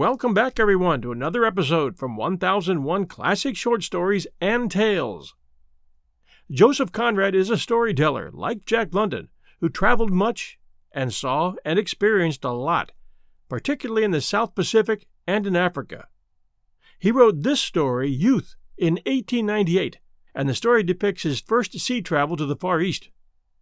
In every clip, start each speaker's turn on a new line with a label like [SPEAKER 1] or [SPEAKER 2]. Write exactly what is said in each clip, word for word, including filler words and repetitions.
[SPEAKER 1] Welcome back, everyone, to another episode from one thousand one Classic Short Stories and Tales. Joseph Conrad is a storyteller, like Jack London, who traveled much and saw and experienced a lot, particularly in the South Pacific and in Africa. He wrote this story, Youth, in eighteen ninety-eight, and the story depicts his first sea travel to the Far East.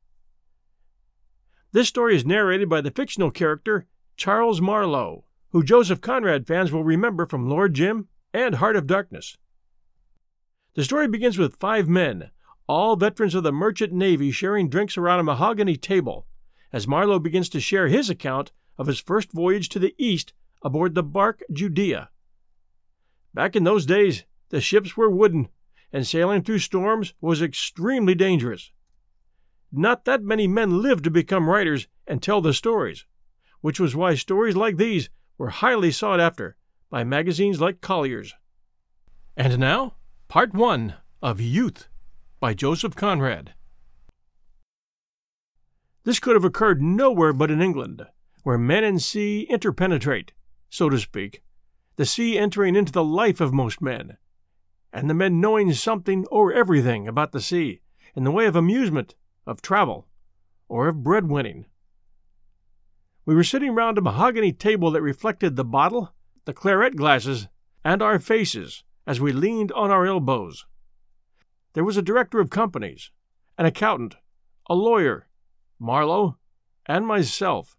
[SPEAKER 1] This story is narrated by the fictional character Charles Marlowe, who Joseph Conrad fans will remember from Lord Jim and Heart of Darkness. The story begins with five men, all veterans of the Merchant Navy, sharing drinks around a mahogany table, as Marlowe begins to share his account of his first voyage to the east aboard the bark Judea. Back in those days, the ships were wooden, and sailing through storms was extremely dangerous. Not that many men lived to become writers and tell the stories, which was why stories like these were highly sought after by magazines like Collier's. And now, Part one of Youth by Joseph Conrad. This could have occurred nowhere but in England, where men and sea interpenetrate, so to speak, the sea entering into the life of most men, and the men knowing something or everything about the sea in the way of amusement, of travel, or of bread-winning. We were sitting round a mahogany table that reflected the bottle, the claret glasses, and our faces as we leaned on our elbows. There was a director of companies, an accountant, a lawyer, Marlowe, and myself.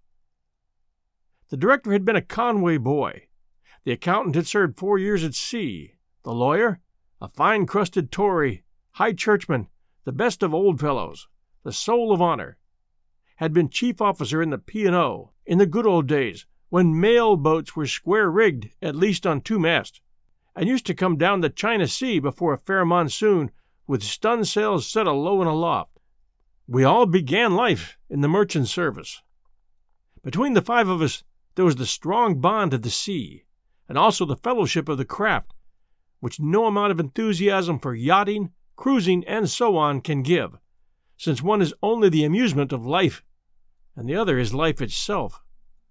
[SPEAKER 1] The director had been a Conway boy. The accountant had served four years at sea. The lawyer, a fine-crusted Tory, high churchman, the best of old fellows, the soul of honor, had been chief officer in the P and O in the good old days when mail boats were square-rigged, at least on two masts, and used to come down the China Sea before a fair monsoon with stun sails set alow and aloft. We all began life in the merchant service. Between the five of us there was the strong bond of the sea, and also the fellowship of the craft, which no amount of enthusiasm for yachting, cruising, and so on can give, since one is only the amusement of life, and the other is life itself.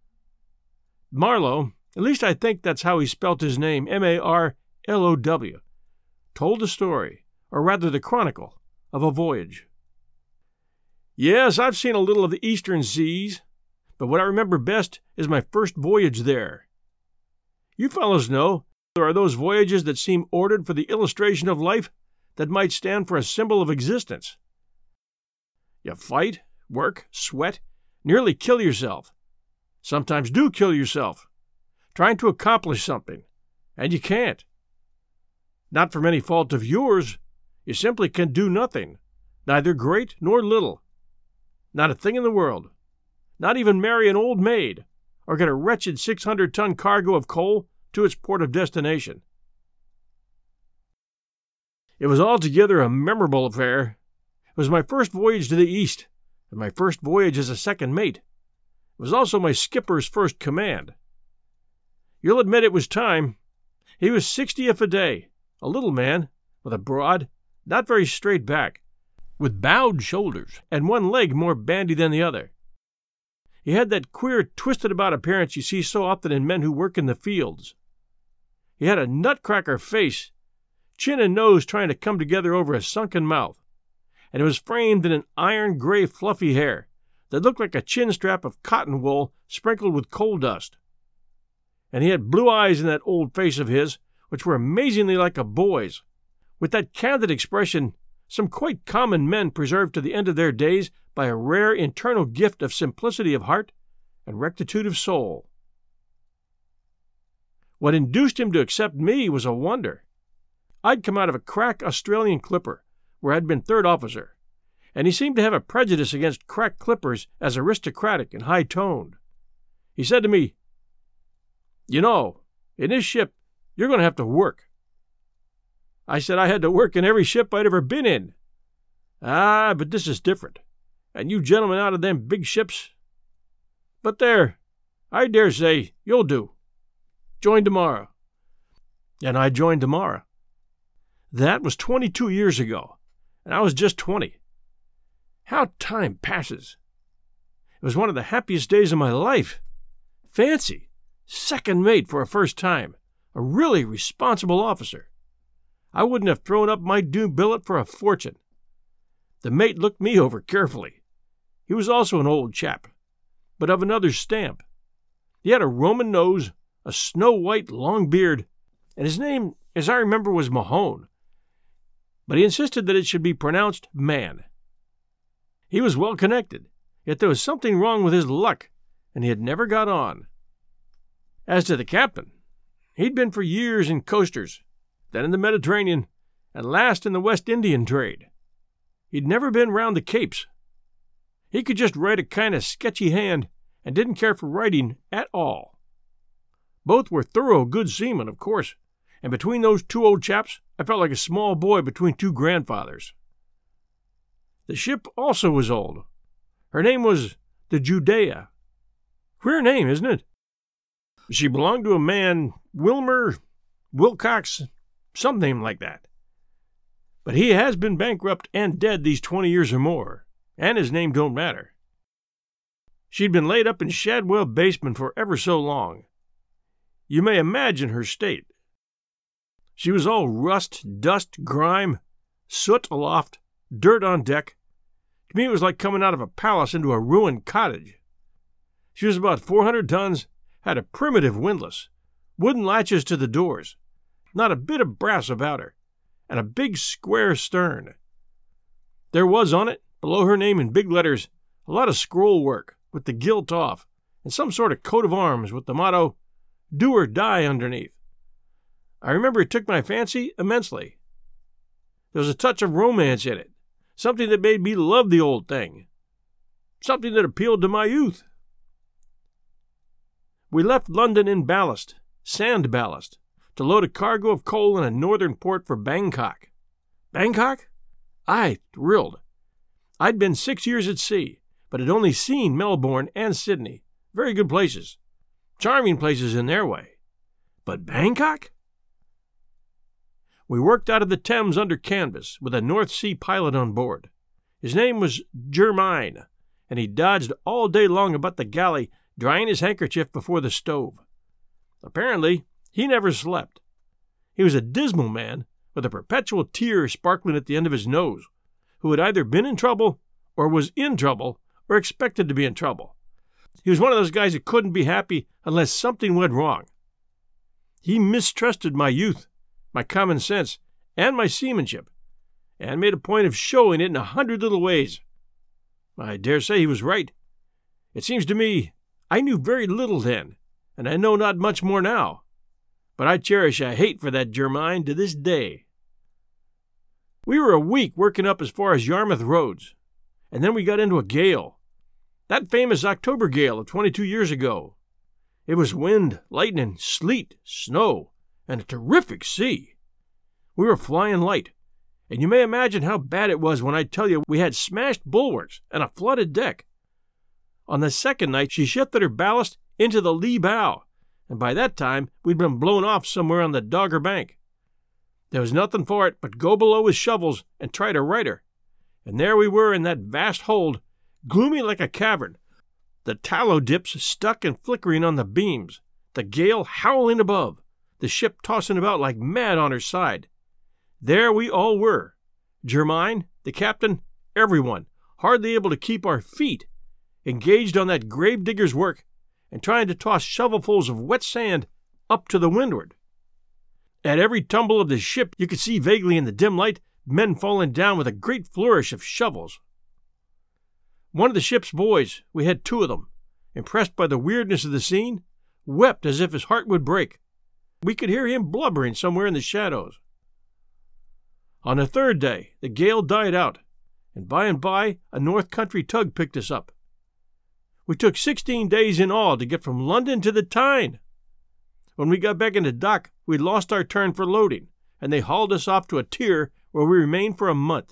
[SPEAKER 1] Marlowe, at least I think that's how he spelt his name, M A R L O W, told the story, or rather the chronicle, of a voyage. Yes, I've seen a little of the eastern seas, but what I remember best is my first voyage there. You fellows know there are those voyages that seem ordered for the illustration of life that might stand for a symbol of existence. You fight, work, sweat, nearly kill yourself. Sometimes do kill yourself, trying to accomplish something, and you can't. Not from any fault of yours, you simply can do nothing, neither great nor little. Not a thing in the world, not even marry an old maid, or get a wretched six hundred ton cargo of coal to its port of destination. It was altogether a memorable affair. It was my first voyage to the East, and my first voyage as a second mate. It was also my skipper's first command. You'll admit it was time. He was sixtieth a day, a little man, with a broad, not very straight back, with bowed shoulders, and one leg more bandy than the other. He had that queer, twisted-about appearance you see so often in men who work in the fields. He had a nutcracker face, chin and nose trying to come together over a sunken mouth, and it was framed in an iron-gray fluffy hair that looked like a chin-strap of cotton wool sprinkled with coal dust. And he had blue eyes in that old face of his, which were amazingly like a boy's, with that candid expression some quite common men preserve to the end of their days by a rare internal gift of simplicity of heart and rectitude of soul. What induced him to accept me was a wonder. I'd come out of a crack Australian clipper, where I'd been third officer, and he seemed to have a prejudice against crack clippers as aristocratic and high-toned. He said to me, "You know, in this ship, you're going to have to work." I said I had to work in every ship I'd ever been in. "Ah, but this is different, and you gentlemen out of them big ships. But there, I dare say you'll do. Join tomorrow." And I joined tomorrow. That was twenty-two years ago, and I was just twenty. How time passes! It was one of the happiest days of my life. Fancy, Second mate for a first time. A really responsible officer. I wouldn't have thrown up my due billet for a fortune. The mate looked me over carefully. He was also an old chap, but of another stamp. He had a Roman nose, a snow-white long beard, and his name, as I remember, was Mahone. But he insisted that it should be pronounced Man. He was well connected, yet there was something wrong with his luck, and he had never got on. As to the captain, he'd been for years in coasters, then in the Mediterranean, and last in the West Indian trade. He'd never been round the Capes. He could just write a kind of sketchy hand and didn't care for writing at all. Both were thorough good seamen, of course, and between those two old chaps, I felt like a small boy between two grandfathers. The ship also was old. Her name was the Judea. Queer name, isn't it? She belonged to a man, Wilmer Wilcox, some name like that. But he has been bankrupt and dead these twenty years or more, and his name don't matter. She'd been laid up in Shadwell basement for ever so long. You may imagine her state. She was all rust, dust, grime, soot aloft, dirt on deck. To me it was like coming out of a palace into a ruined cottage. She was about four hundred tons, had a primitive windlass, wooden latches to the doors, not a bit of brass about her, and a big square stern. There was on it, below her name in big letters, a lot of scroll work, with the gilt off, and some sort of coat of arms with the motto, Do or Die, underneath. I remember it took my fancy immensely. There was a touch of romance in it, something that made me love the old thing, something that appealed to my youth. We left London in ballast, sand ballast, to load a cargo of coal in a northern port for Bangkok. Bangkok? I thrilled. I'd been six years at sea, but had only seen Melbourne and Sydney. Very good places. Charming places in their way. But Bangkok? We worked out of the Thames under canvas, with a North Sea pilot on board. His name was Germain, and he dodged all day long about the galley, drying his handkerchief before the stove. Apparently, he never slept. He was a dismal man, with a perpetual tear sparkling at the end of his nose, who had either been in trouble, or was in trouble, or expected to be in trouble. He was one of those guys that couldn't be happy unless something went wrong. He mistrusted my youth, my common sense, and my seamanship, and made a point of showing it in a hundred little ways. I dare say he was right. It seems to me I knew very little then, and I know not much more now, but I cherish a hate for that Germain to this day. We were a week working up as far as Yarmouth Roads, and then we got into a gale. That famous October gale of twenty-two years ago. It was wind, lightning, sleet, snow, and a terrific sea. We were flying light, and you may imagine how bad it was when I tell you we had smashed bulwarks and a flooded deck. On the second night she shifted her ballast into the lee bow, and by that time we'd been blown off somewhere on the Dogger Bank. There was nothing for it but go below with shovels and try to right her, and there we were in that vast hold, gloomy like a cavern, the tallow dips stuck and flickering on the beams, the gale howling above, the ship tossing about like mad on her side. There we all were, Germain, the captain, everyone, hardly able to keep our feet, engaged on that gravedigger's work, and trying to toss shovelfuls of wet sand up to the windward. At every tumble of the ship you could see vaguely in the dim light men falling down with a great flourish of shovels. One of the ship's boys, we had two of them, impressed by the weirdness of the scene, wept as if his heart would break. We could hear him blubbering somewhere in the shadows. On the third day the gale died out, and by and by a north country tug picked us up. We took sixteen days in all to get from London to the Tyne. When we got back into dock, we'd lost our turn for loading, and they hauled us off to a tier where we remained for a month.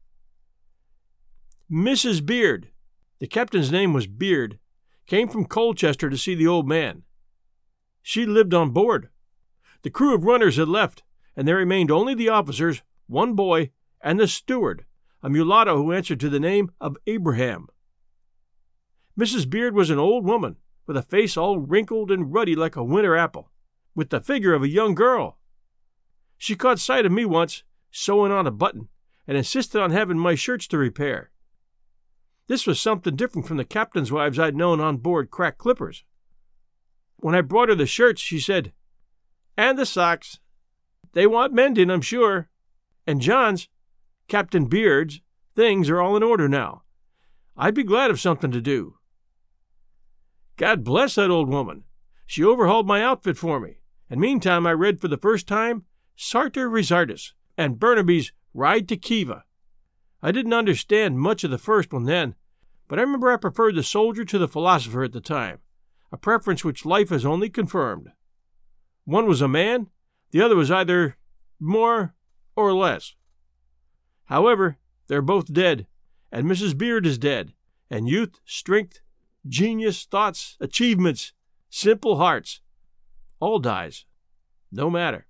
[SPEAKER 1] Missus Beard, the captain's name was Beard, came from Colchester to see the old man. She lived on board. The crew of runners had left, and there remained only the officers, one boy, and the steward, a mulatto who answered to the name of Abraham. Missus Beard was an old woman, with a face all wrinkled and ruddy like a winter apple, with the figure of a young girl. She caught sight of me once, sewing on a button, and insisted on having my shirts to repair. This was something different from the captain's wives I'd known on board crack clippers. When I brought her the shirts, she said, "And the socks. They want mending, I'm sure. And John's, Captain Beard's, things are all in order now. I'd be glad of something to do." God bless that old woman. She overhauled my outfit for me, and meantime I read for the first time Sartor Resartus and Burnaby's Ride to Khiva. I didn't understand much of the first one then, but I remember I preferred the soldier to the philosopher at the time, a preference which life has only confirmed. One was a man, the other was either more or less. However, they're both dead, and Missus Beard is dead, and youth, strength, genius, thoughts, achievements, simple hearts, all dies. No matter.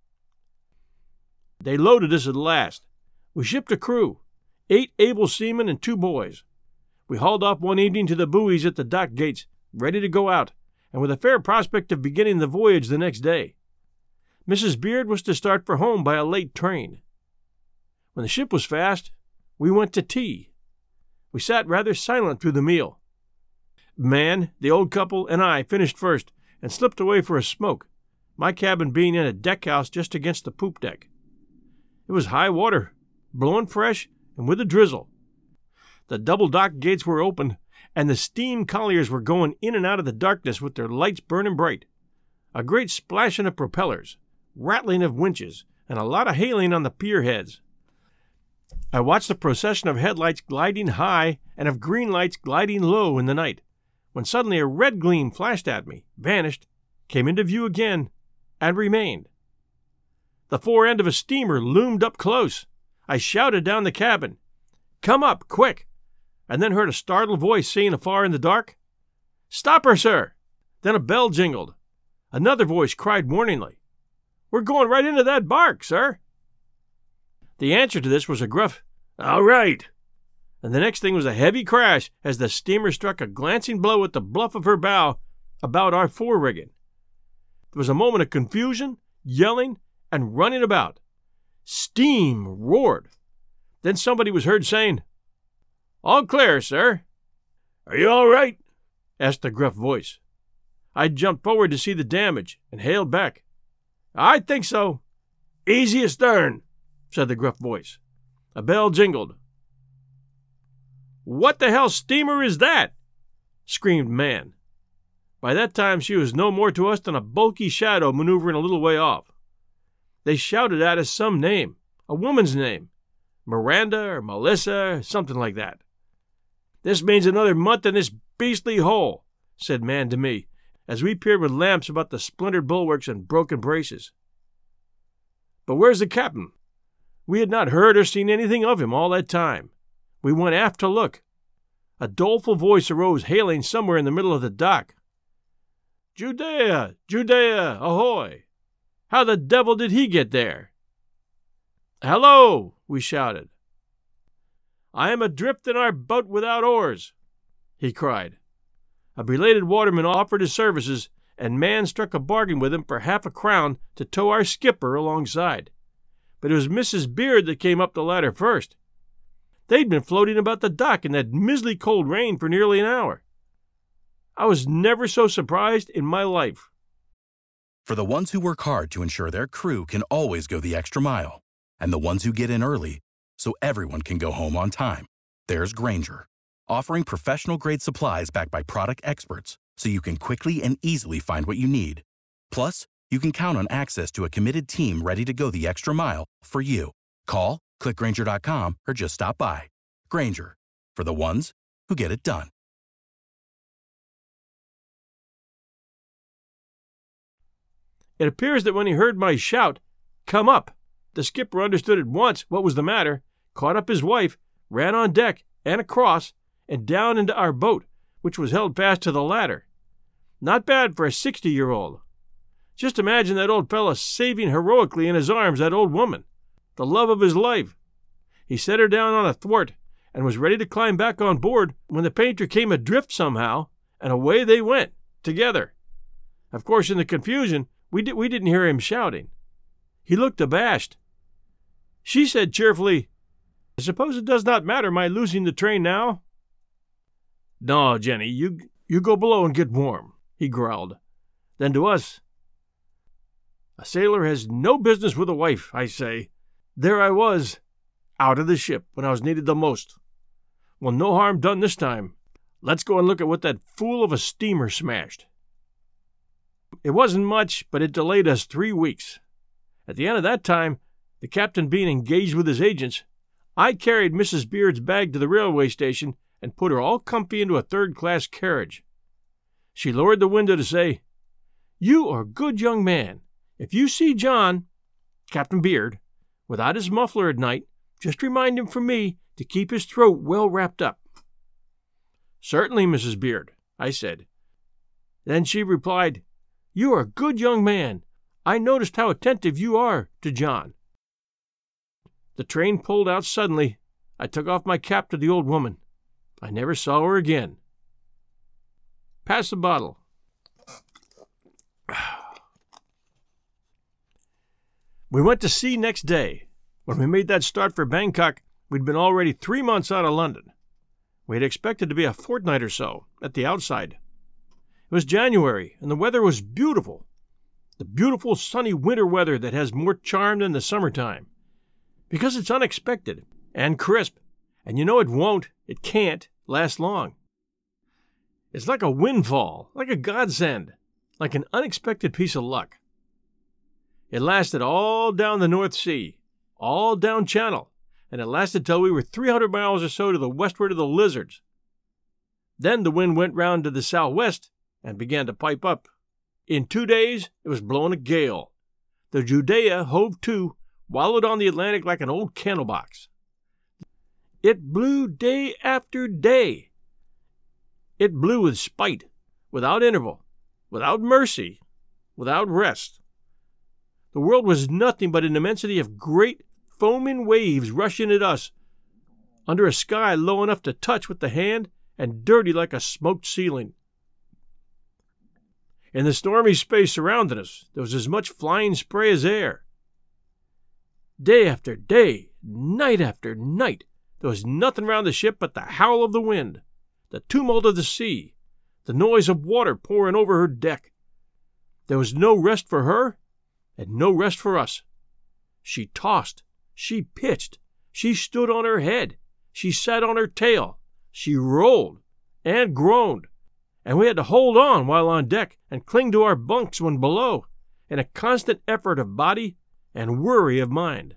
[SPEAKER 1] They loaded us at last. We shipped a crew, eight able seamen and two boys. We hauled off one evening to the buoys at the dock gates, ready to go out, and with a fair prospect of beginning the voyage the next day. Missus Beard was to start for home by a late train. When the ship was fast, we went to tea. We sat rather silent through the meal. Man, the old couple, and I finished first and slipped away for a smoke, my cabin being in a deckhouse just against the poop deck. It was high water, blowing fresh and with a drizzle. The double dock gates were open, and the steam colliers were going in and out of the darkness with their lights burning bright. A great splashing of propellers, rattling of winches, and a lot of hailing on the pier heads. I watched the procession of headlights gliding high and of green lights gliding low in the night, when suddenly a red gleam flashed at me, vanished, came into view again, and remained. The fore end of a steamer loomed up close. I shouted down the cabin, "Come up, quick!" and then heard a startled voice saying afar in the dark, "Stop her, sir!" Then a bell jingled. Another voice cried warningly, "We're going right into that bark, sir!" The answer to this was a gruff, "All right!" and the next thing was a heavy crash as the steamer struck a glancing blow at the bluff of her bow about our fore-rigging. There was a moment of confusion, yelling, and running about. Steam roared. Then somebody was heard saying, "All clear, sir." "Are you all right?" asked the gruff voice. I jumped forward to see the damage and hailed back, "I think so." "Easy astern," said the gruff voice. A bell jingled. "What the hell steamer is that?" screamed Man. By that time she was no more to us than a bulky shadow maneuvering a little way off. They shouted at us some name, a woman's name, Miranda or Melissa or something like that. "This means another month in this beastly hole," said Man to me, as we peered with lamps about the splintered bulwarks and broken braces. "But where's the captain?" We had not heard or seen anything of him all that time. We went aft to look. A doleful voice arose hailing somewhere in the middle of the dock. "Judea! Judea! Ahoy! How the devil did he get there?" "Hello!" we shouted. "I am adrift in our boat without oars," he cried. A belated waterman offered his services, and Man struck a bargain with him for half a crown to tow our skipper alongside. But it was Missus Beard that came up the ladder first. They'd been floating about the dock in that mizzly cold rain for nearly an hour. I was never so surprised in my life.
[SPEAKER 2] For the ones who work hard to ensure their crew can always go the extra mile, and the ones who get in early so everyone can go home on time, there's Grainger, offering professional-grade supplies backed by product experts so you can quickly and easily find what you need. Plus, you can count on access to a committed team ready to go the extra mile for you. Call, click Grainger dot com, or just stop by. Grainger, for the ones who get it done.
[SPEAKER 1] It appears that when he heard my shout, "Come up," the skipper understood at once what was the matter, caught up his wife, ran on deck and across, and down into our boat, which was held fast to the ladder. Not bad for a sixty-year-old. Just imagine that old fellow saving heroically in his arms that old woman, the love of his life. He set her down on a thwart and was ready to climb back on board when the painter came adrift somehow, and away they went. together. Of course, in the confusion, we, di- we didn't hear him shouting. He looked abashed. She said cheerfully, "I suppose it does not matter my losing the train now?" "No, Jenny, you, you go below and get warm," he growled. Then to us, "A sailor has no business with a wife, I say. There I was, out of the ship when I was needed the most. Well, no harm done this time. Let's go and look at what that fool of a steamer smashed." It wasn't much, but it delayed us three weeks. At the end of that time, the captain being engaged with his agents, I carried Missus Beard's bag to the railway station and put her all comfy into a third-class carriage. She lowered the window to say, "You are a good young man. If you see John, Captain Beard, without his muffler at night, just remind him from me to keep his throat well wrapped up." "Certainly, Missus Beard," I said. Then she replied, "You are a good young man. I noticed how attentive you are to John." The train pulled out suddenly. I took off my cap to the old woman. I never saw her again. Pass the bottle. We went to sea next day. When we made that start for Bangkok, we'd been already three months out of London. We had expected to be a fortnight or so, at the outside. It was January, and the weather was beautiful. The beautiful sunny winter weather that has more charm than the summertime. Because it's unexpected and crisp, and you know it won't, it can't, last long. It's like a windfall, like a godsend, like an unexpected piece of luck. It lasted all down the North Sea, all down Channel, and it lasted till we were three hundred miles or so to the westward of the Lizards. Then the wind went round to the southwest and began to pipe up. In two days it was blowing a gale. The Judea hove to, wallowed on the Atlantic like an old candle box. It blew day after day. It blew with spite, without interval, without mercy, without rest. The world was nothing but an immensity of great, foaming waves rushing at us, under a sky low enough to touch with the hand and dirty like a smoked ceiling. In the stormy space surrounding us, there was as much flying spray as air. Day after day, night after night, there was nothing round the ship but the howl of the wind, the tumult of the sea, the noise of water pouring over her deck. There was no rest for her, and no rest for us. She tossed, she pitched, she stood on her head, she sat on her tail, she rolled and groaned, and we had to hold on while on deck and cling to our bunks when below, in a constant effort of body and worry of mind.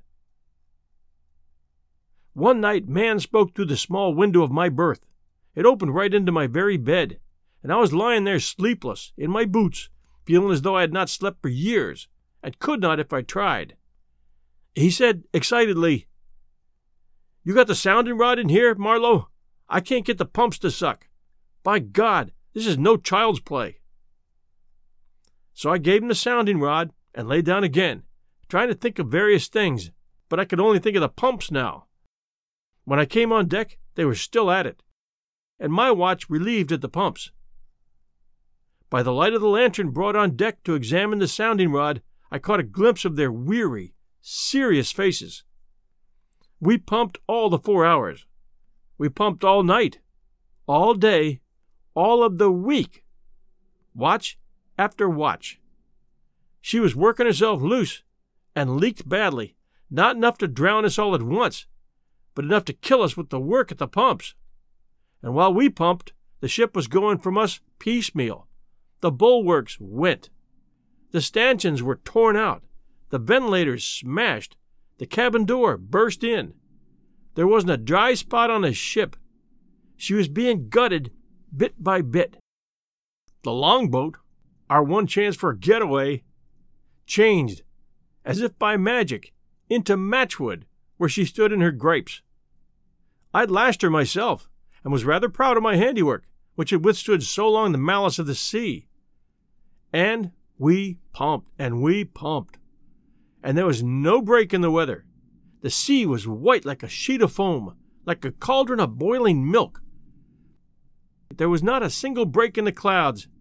[SPEAKER 1] One night man spoke through the small window of my berth. It opened right into my very bed, and I was lying there sleepless, in my boots, feeling as though I had not slept for years, and could not if I tried. He said excitedly, "You got the sounding rod in here, Marlowe? I can't get the pumps to suck. By God, this is no child's play." So I gave him the sounding rod and lay down again, trying to think of various things, but I could only think of the pumps now. When I came on deck, they were still at it, and my watch relieved at the pumps. By the light of the lantern brought on deck to examine the sounding rod, I caught a glimpse of their weary, serious faces. We pumped all the four hours. We pumped all night, all day, all of the week. Watch after watch. She was working herself loose and leaked badly, not enough to drown us all at once, but enough to kill us with the work at the pumps. And while we pumped, the ship was going from us piecemeal. The bulwarks went. The stanchions were torn out. The ventilators smashed. The cabin door burst in. There wasn't a dry spot on the ship. She was being gutted bit by bit. The longboat, our one chance for a getaway, changed, as if by magic, into matchwood where she stood in her gripes. I'd lashed her myself, and was rather proud of my handiwork, which had withstood so long the malice of the sea. And we pumped, and we pumped. And there was no break in the weather. The sea was white like a sheet of foam, like a cauldron of boiling milk. There was not a single break in the clouds,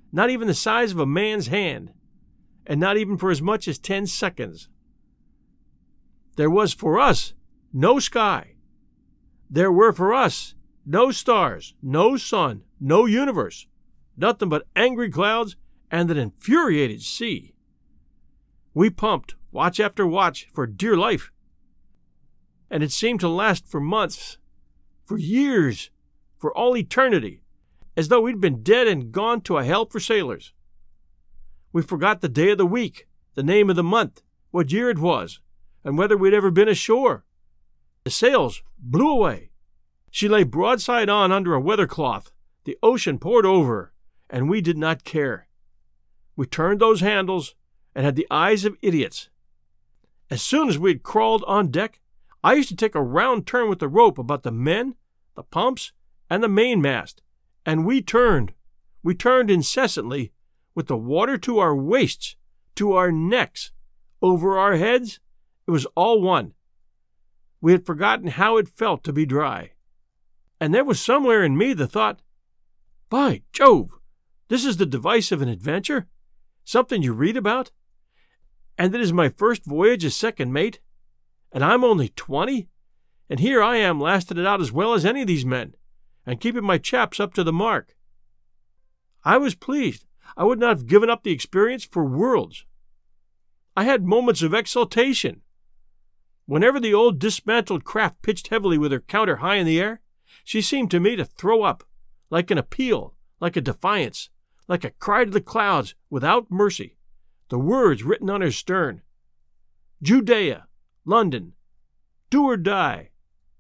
[SPEAKER 1] not even the size of a man's hand, and not even for as much as ten seconds. There was for us no sky. There were for us no stars, no sun, no universe, nothing but angry clouds and an infuriated sea. We pumped watch after watch for dear life, and it seemed to last for months, for years, for all eternity, as though we'd been dead and gone to a hell for sailors. We forgot the day of the week, the name of the month, what year it was, and whether we'd ever been ashore. The sails blew away. She lay broadside on under a weather cloth. The ocean poured over her, and we did not care. We turned those handles and had the eyes of idiots. As soon as we had crawled on deck, I used to take a round turn with the rope about the men, the pumps, and the mainmast, and we turned. We turned incessantly, with the water to our waists, to our necks, over our heads. It was all one. We had forgotten how it felt to be dry. And there was somewhere in me the thought, by Jove, this is the device of an adventure? Something you read about? And it is my first voyage as second mate? And I'm only twenty? And here I am lasted it out as well as any of these men, and keeping my chaps up to the mark. I was pleased. I would not have given up the experience for worlds. I had moments of exultation. Whenever the old dismantled craft pitched heavily with her counter high in the air, she seemed to me to throw up, like an appeal, like a defiance, like a cry to the clouds without mercy, the words written on her stern. Judea, London, do or die.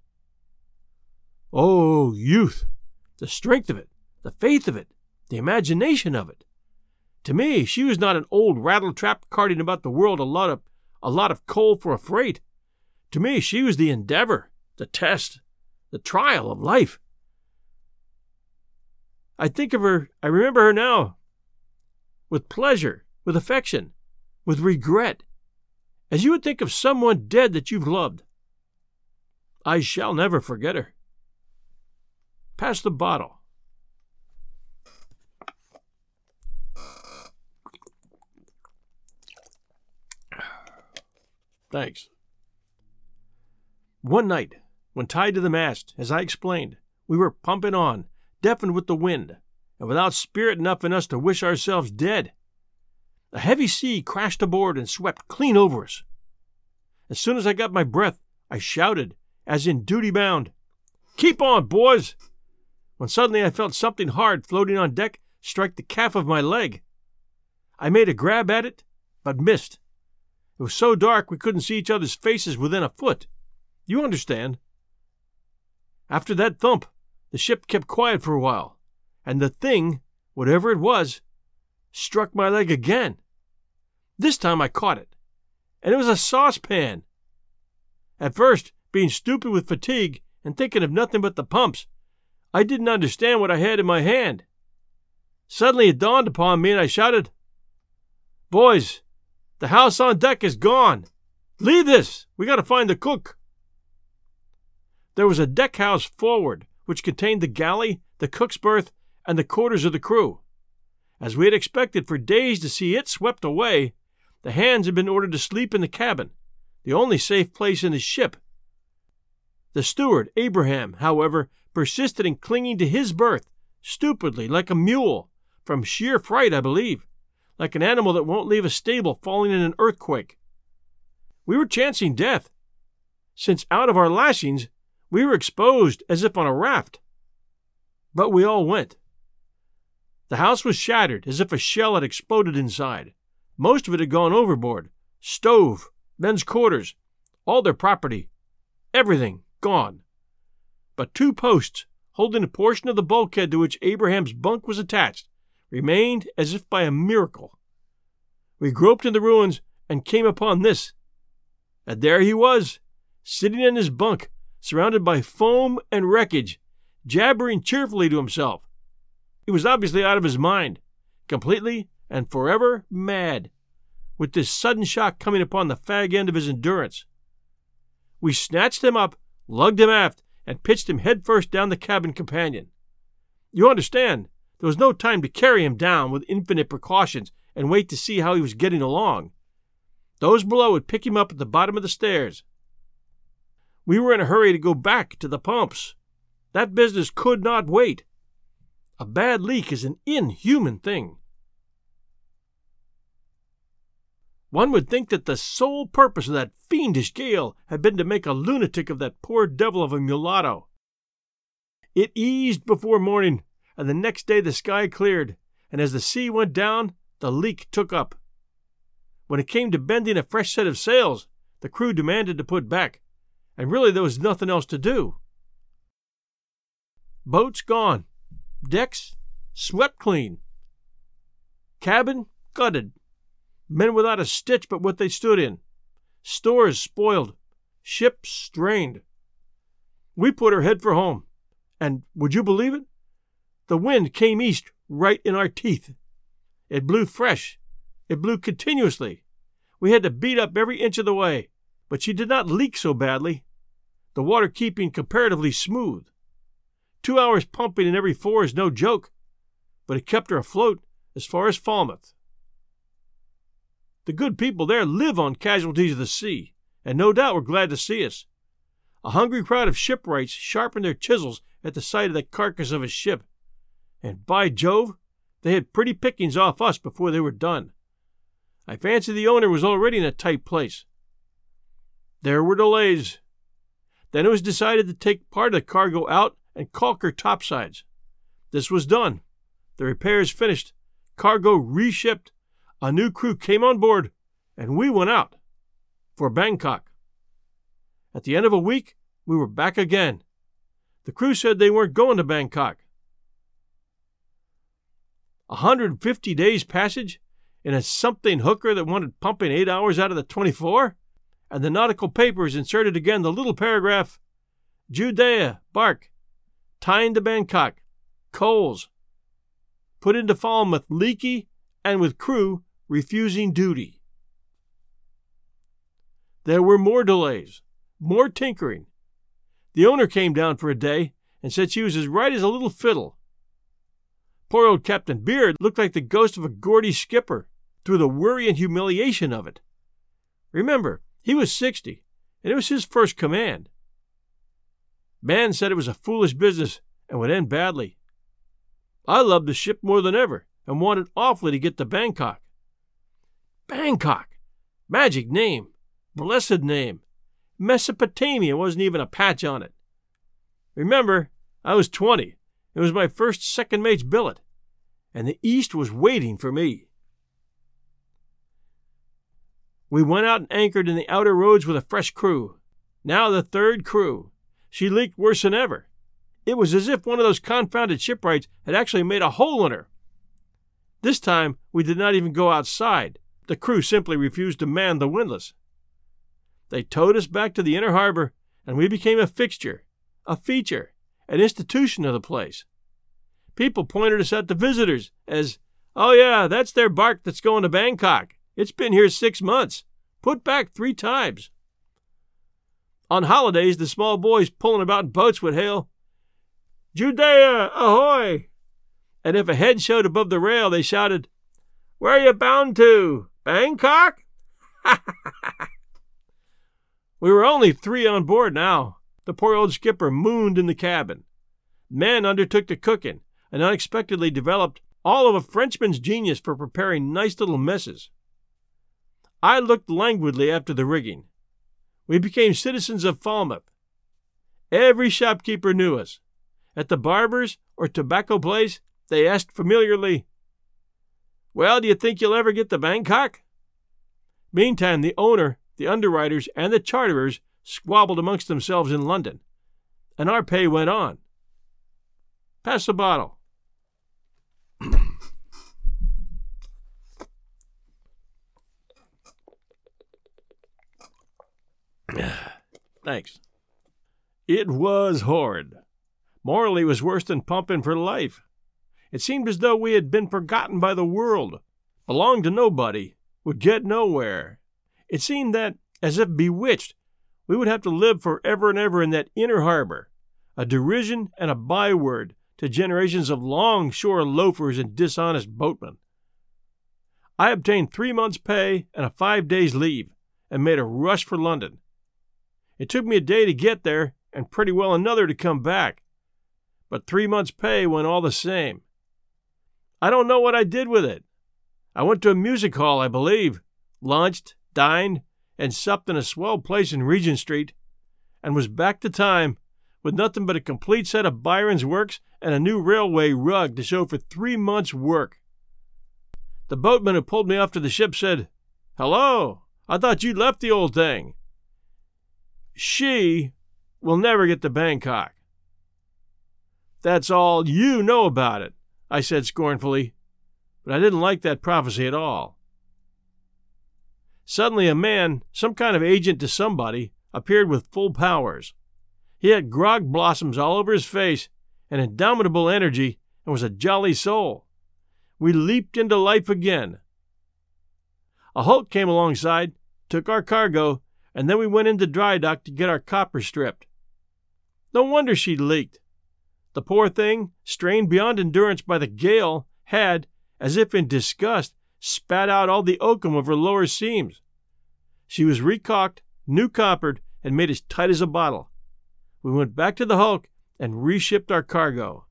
[SPEAKER 1] Oh, youth, the strength of it, the faith of it, the imagination of it. To me, she was not an old rattletrap carting about the world a lot of a lot of coal for a freight. To me, she was the endeavor, the test, the trial of life. I think of her, I remember her now, with pleasure, with affection, with regret, as you would think of someone dead that you've loved. I shall never forget her. Pass the bottle. Thanks. One night, when tied to the mast, as I explained, we were pumping on, deafened with the wind, and without spirit enough in us to wish ourselves dead. A heavy sea crashed aboard and swept clean over us. As soon as I got my breath, I shouted, as in duty bound, "Keep on, boys!" When suddenly I felt something hard floating on deck strike the calf of my leg. I made a grab at it, but missed. It was so dark we couldn't see each other's faces within a foot. You understand. After that thump, the ship kept quiet for a while, and the thing, whatever it was, struck my leg again. This time I caught it, and it was a saucepan. At first, being stupid with fatigue and thinking of nothing but the pumps, I didn't understand what I had in my hand. Suddenly it dawned upon me, and I shouted, "Boys, the house on deck is gone. Leave this. We got to find the cook." There was a deck house forward, which contained the galley, the cook's berth, and the quarters of the crew. As we had expected for days to see it swept away, the hands had been ordered to sleep in the cabin, the only safe place in the ship. The steward, Abraham, however, persisted in clinging to his berth, stupidly, like a mule, from sheer fright, I believe, like an animal that won't leave a stable falling in an earthquake. We were chancing death, since out of our lashings we were exposed as if on a raft. But we all went. The house was shattered as if a shell had exploded inside. Most of it had gone overboard. Stove, men's quarters, all their property, everything gone. But two posts, holding a portion of the bulkhead to which Abraham's bunk was attached, remained as if by a miracle. We groped in the ruins and came upon this. And there he was, sitting in his bunk, surrounded by foam and wreckage, jabbering cheerfully to himself. He was obviously out of his mind, completely and forever mad, with this sudden shock coming upon the fag end of his endurance. We snatched him up, lugged him aft, and pitched him headfirst down the cabin companion. You understand, There was no time to carry him down with infinite precautions and wait to see how he was getting along. Those below would pick him up at the bottom of the stairs. We were in a hurry to go back to the pumps. That business could not wait. A bad leak is an inhuman thing. One would think that the sole purpose of that fiendish gale had been to make a lunatic of that poor devil of a mulatto. It eased before morning, and the next day the sky cleared, and as the sea went down, the leak took up. When it came to bending a fresh set of sails, the crew demanded to put back, and really there was nothing else to do. Boats gone, decks swept clean, cabin gutted, men without a stitch but what they stood in, stores spoiled, ship strained. We put her head for home, and would you believe it? The wind came east right in our teeth. It blew fresh. It blew continuously. We had to beat up every inch of the way, but she did not leak so badly, the water keeping comparatively smooth. Two hours pumping in every four is no joke, but it kept her afloat as far as Falmouth. The good people there live on casualties of the sea, and no doubt were glad to see us. A hungry crowd of shipwrights sharpened their chisels at the sight of the carcass of a ship, and by Jove, they had pretty pickings off us before they were done. I fancy the owner was already in a tight place. There were delays. Then it was decided to take part of the cargo out and caulk her topsides. This was done. The repairs finished. Cargo reshipped. A new crew came on board, and we went out for Bangkok. At the end of a week, we were back again. The crew said they weren't going to Bangkok. A hundred and fifty days passage in a something hooker that wanted pumping eight hours out of the twenty-four? And the nautical papers inserted again the little paragraph, Judea, bark, tying to Bangkok, coals, put into Falmouth leaky and with crew refusing duty. There were more delays, more tinkering. The owner came down for a day and said she was as right as a little fiddle. Poor old Captain Beard looked like the ghost of a Geordie skipper through the worry and humiliation of it. Remember, he was sixty, and it was his first command. Man said it was a foolish business and would end badly. I loved the ship more than ever and wanted awfully to get to Bangkok. Bangkok! Magic name! Blessed name! Mesopotamia wasn't even a patch on it. Remember, I was twenty. It was my first second mate's billet, and the East was waiting for me. We went out and anchored in the outer roads with a fresh crew. Now the third crew. She leaked worse than ever. It was as if one of those confounded shipwrights had actually made a hole in her. This time we did not even go outside. The crew simply refused to man the windlass. They towed us back to the inner harbor, and we became a fixture, a feature, an institution of the place. People pointed us out to visitors as, oh yeah, that's their bark that's going to Bangkok. It's been here six months. Put back three times. On holidays, the small boys pulling about in boats would hail, Judea, ahoy! And if a head showed above the rail, they shouted, where are you bound to? Bangkok? We were only three on board now. The poor old skipper mooned in the cabin. Men undertook the cooking and unexpectedly developed all of a Frenchman's genius for preparing nice little messes. I looked languidly after the rigging. We became citizens of Falmouth. Every shopkeeper knew us. At the barber's or tobacco place, they asked familiarly, well, do you think you'll ever get to Bangkok? Meantime, the owner, the underwriters, and the charterers squabbled amongst themselves in London, and our pay went on. Pass the bottle. Thanks. It was horrid. Morally, it was worse than pumping for life. It seemed as though we had been forgotten by the world, belonged to nobody, would get nowhere. It seemed that, as if bewitched, we would have to live forever and ever in that inner harbor, a derision and a byword to generations of longshore loafers and dishonest boatmen. I obtained three months' pay and a five days' leave, and made a rush for London. It took me a day to get there, and pretty well another to come back, but three months' pay went all the same. I don't know what I did with it. I went to a music hall, I believe, lunched, dined, and supped in a swell place in Regent Street, and was back to time with nothing but a complete set of Byron's works and a new railway rug to show for three months' work. The boatman who pulled me off to the ship said, "Hello, I thought you'd left the old thing." She will never get to Bangkok. "That's all you know about it," I said scornfully, but I didn't like that prophecy at all. Suddenly a man, some kind of agent to somebody, appeared with full powers. He had grog blossoms all over his face and indomitable energy, and was a jolly soul. We leaped into life again. A hulk came alongside, took our cargo, and then we went into dry dock to get our copper stripped. No wonder she'd leaked. The poor thing, strained beyond endurance by the gale, had, as if in disgust, spat out all the oakum of her lower seams. She was recaulked, new coppered, and made as tight as a bottle. We went back to the hulk and reshipped our cargo.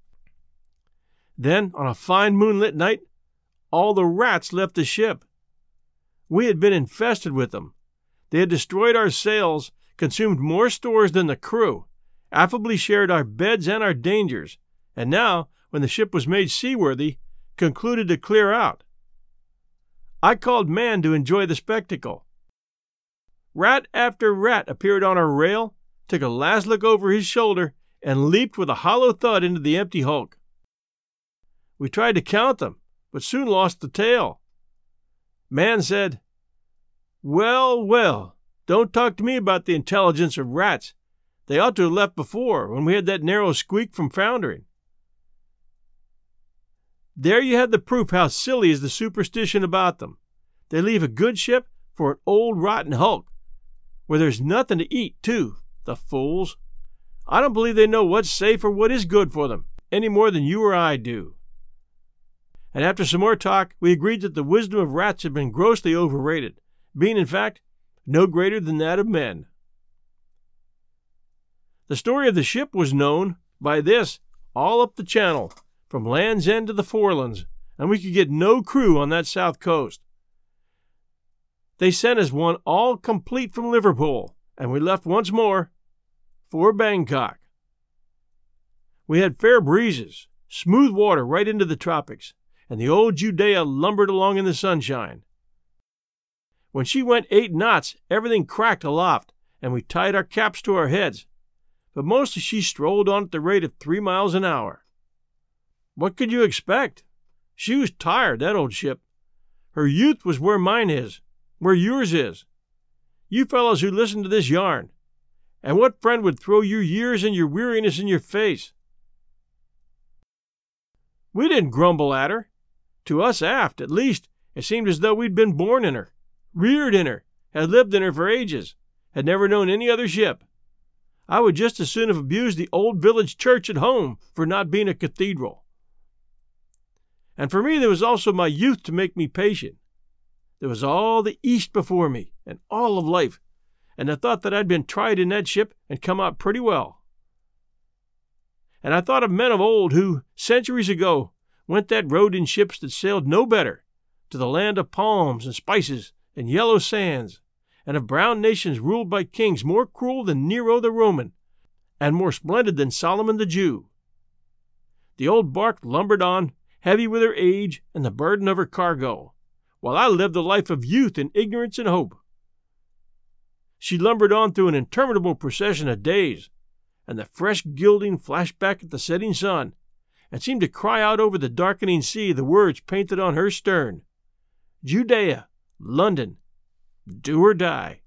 [SPEAKER 1] Then, on a fine moonlit night, all the rats left the ship. We had been infested with them. They had destroyed our sails, consumed more stores than the crew, affably shared our beds and our dangers, and now, when the ship was made seaworthy, concluded to clear out. I called man to enjoy the spectacle. Rat after rat appeared on our rail, took a last look over his shoulder, and leaped with a hollow thud into the empty hulk. We tried to count them, but soon lost the tale. Man said, "Well, well, don't talk to me about the intelligence of rats. They ought to have left before, when we had that narrow squeak from foundering." There you have the proof how silly is the superstition about them. They leave a good ship for an old rotten hulk, where there's nothing to eat, too, the fools. I don't believe they know what's safe or what is good for them, any more than you or I do. And after some more talk, we agreed that the wisdom of rats had been grossly overrated, being, in fact, no greater than that of men. The story of the ship was known, by this, all up the channel, from Land's End to the Forelands, and we could get no crew on that south coast. They sent us one all complete from Liverpool, and we left once more for Bangkok. We had fair breezes, smooth water right into the tropics, and the old Judea lumbered along in the sunshine. When she went eight knots, everything cracked aloft, and we tied our caps to our heads, but mostly she strolled on at the rate of three miles an hour. What could you expect? She was tired, that old ship. Her youth was where mine is, where yours is. You fellows who listen to this yarn, and what friend would throw your years and your weariness in your face? We didn't grumble at her. To us aft, at least, it seemed as though we'd been born in her, reared in her, had lived in her for ages, had never known any other ship. I would just as soon have abused the old village church at home for not being a cathedral. And for me there was also my youth to make me patient. There was all the East before me, and all of life, and the thought that I'd been tried in that ship and come out pretty well. And I thought of men of old who, centuries ago, went that road in ships that sailed no better, to the land of palms and spices and yellow sands, and of brown nations ruled by kings more cruel than Nero the Roman, and more splendid than Solomon the Jew. The old bark lumbered on, heavy with her age and the burden of her cargo, while I lived the life of youth in ignorance and hope. She lumbered on through an interminable procession of days, and the fresh gilding flashed back at the setting sun, and seemed to cry out over the darkening sea the words painted on her stern: Judea, London, do or die.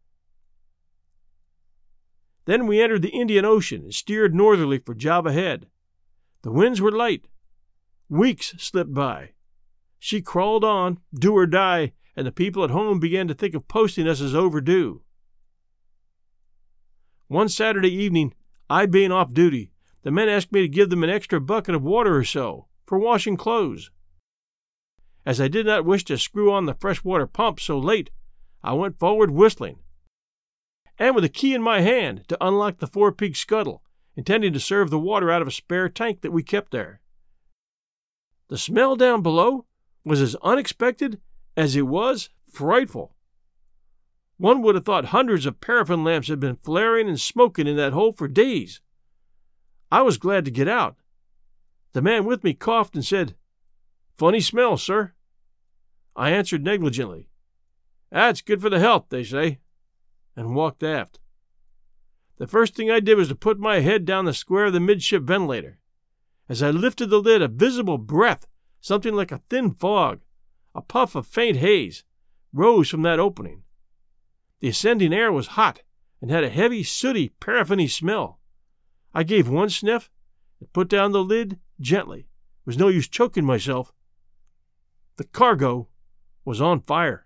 [SPEAKER 1] Then we entered the Indian Ocean and steered northerly for Java Head. The winds were light. Weeks slipped by. She crawled on, do or die, and the people at home began to think of posting us as overdue. One Saturday evening, I being off duty, the men asked me to give them an extra bucket of water or so for washing clothes. As I did not wish to screw on the freshwater pump so late, I went forward whistling, and with a key in my hand to unlock the forepeak scuttle, intending to serve the water out of a spare tank that we kept there. The smell down below was as unexpected as it was frightful. One would have thought hundreds of paraffin lamps had been flaring and smoking in that hole for days. I was glad to get out. The man with me coughed and said, "Funny smell, sir." I answered negligently, "That's good for the health, they say," and walked aft. The first thing I did was to put my head down the square of the midship ventilator. As I lifted the lid, a visible breath, something like a thin fog, a puff of faint haze, rose from that opening. The ascending air was hot and had a heavy, sooty, paraffin-y smell. I gave one sniff and put down the lid gently. It was no use choking myself. The cargo was on fire.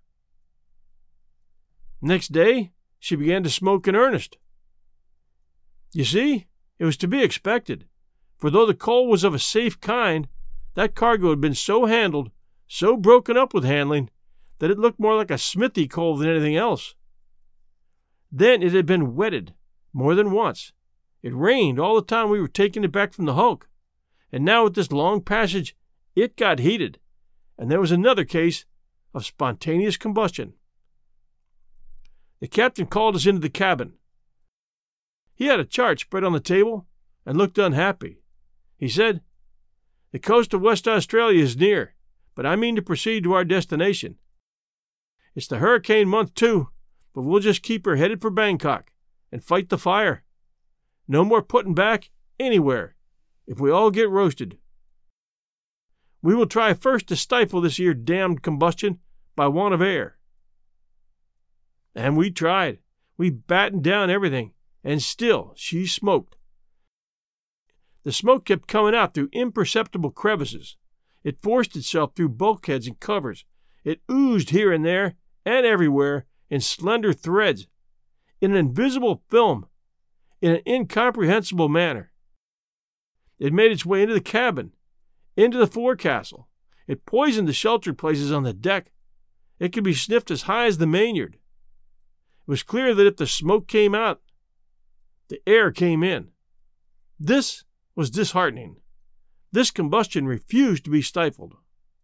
[SPEAKER 1] Next day, she began to smoke in earnest. You see, it was to be expected, for though the coal was of a safe kind, that cargo had been so handled, so broken up with handling, that it looked more like a smithy coal than anything else. Then it had been wetted more than once. It rained all the time we were taking it back from the hulk, and now with this long passage, it got heated, and there was another case of spontaneous combustion. The captain called us into the cabin. He had a chart spread on the table and looked unhappy. He said, "The coast of West Australia is near, but I mean to proceed to our destination. It's the hurricane month, too, but we'll just keep her headed for Bangkok and fight the fire. No more putting back anywhere if we all get roasted. We will try first to stifle this here damned combustion by want of air." And we tried. We battened down everything, and still she smoked. The smoke kept coming out through imperceptible crevices. It forced itself through bulkheads and covers. It oozed here and there and everywhere in slender threads, in an invisible film, in an incomprehensible manner. It made its way into the cabin, into the forecastle. It poisoned the sheltered places on the deck. It could be sniffed as high as the mainyard. It was clear that if the smoke came out, the air came in. This was disheartening. This combustion refused to be stifled.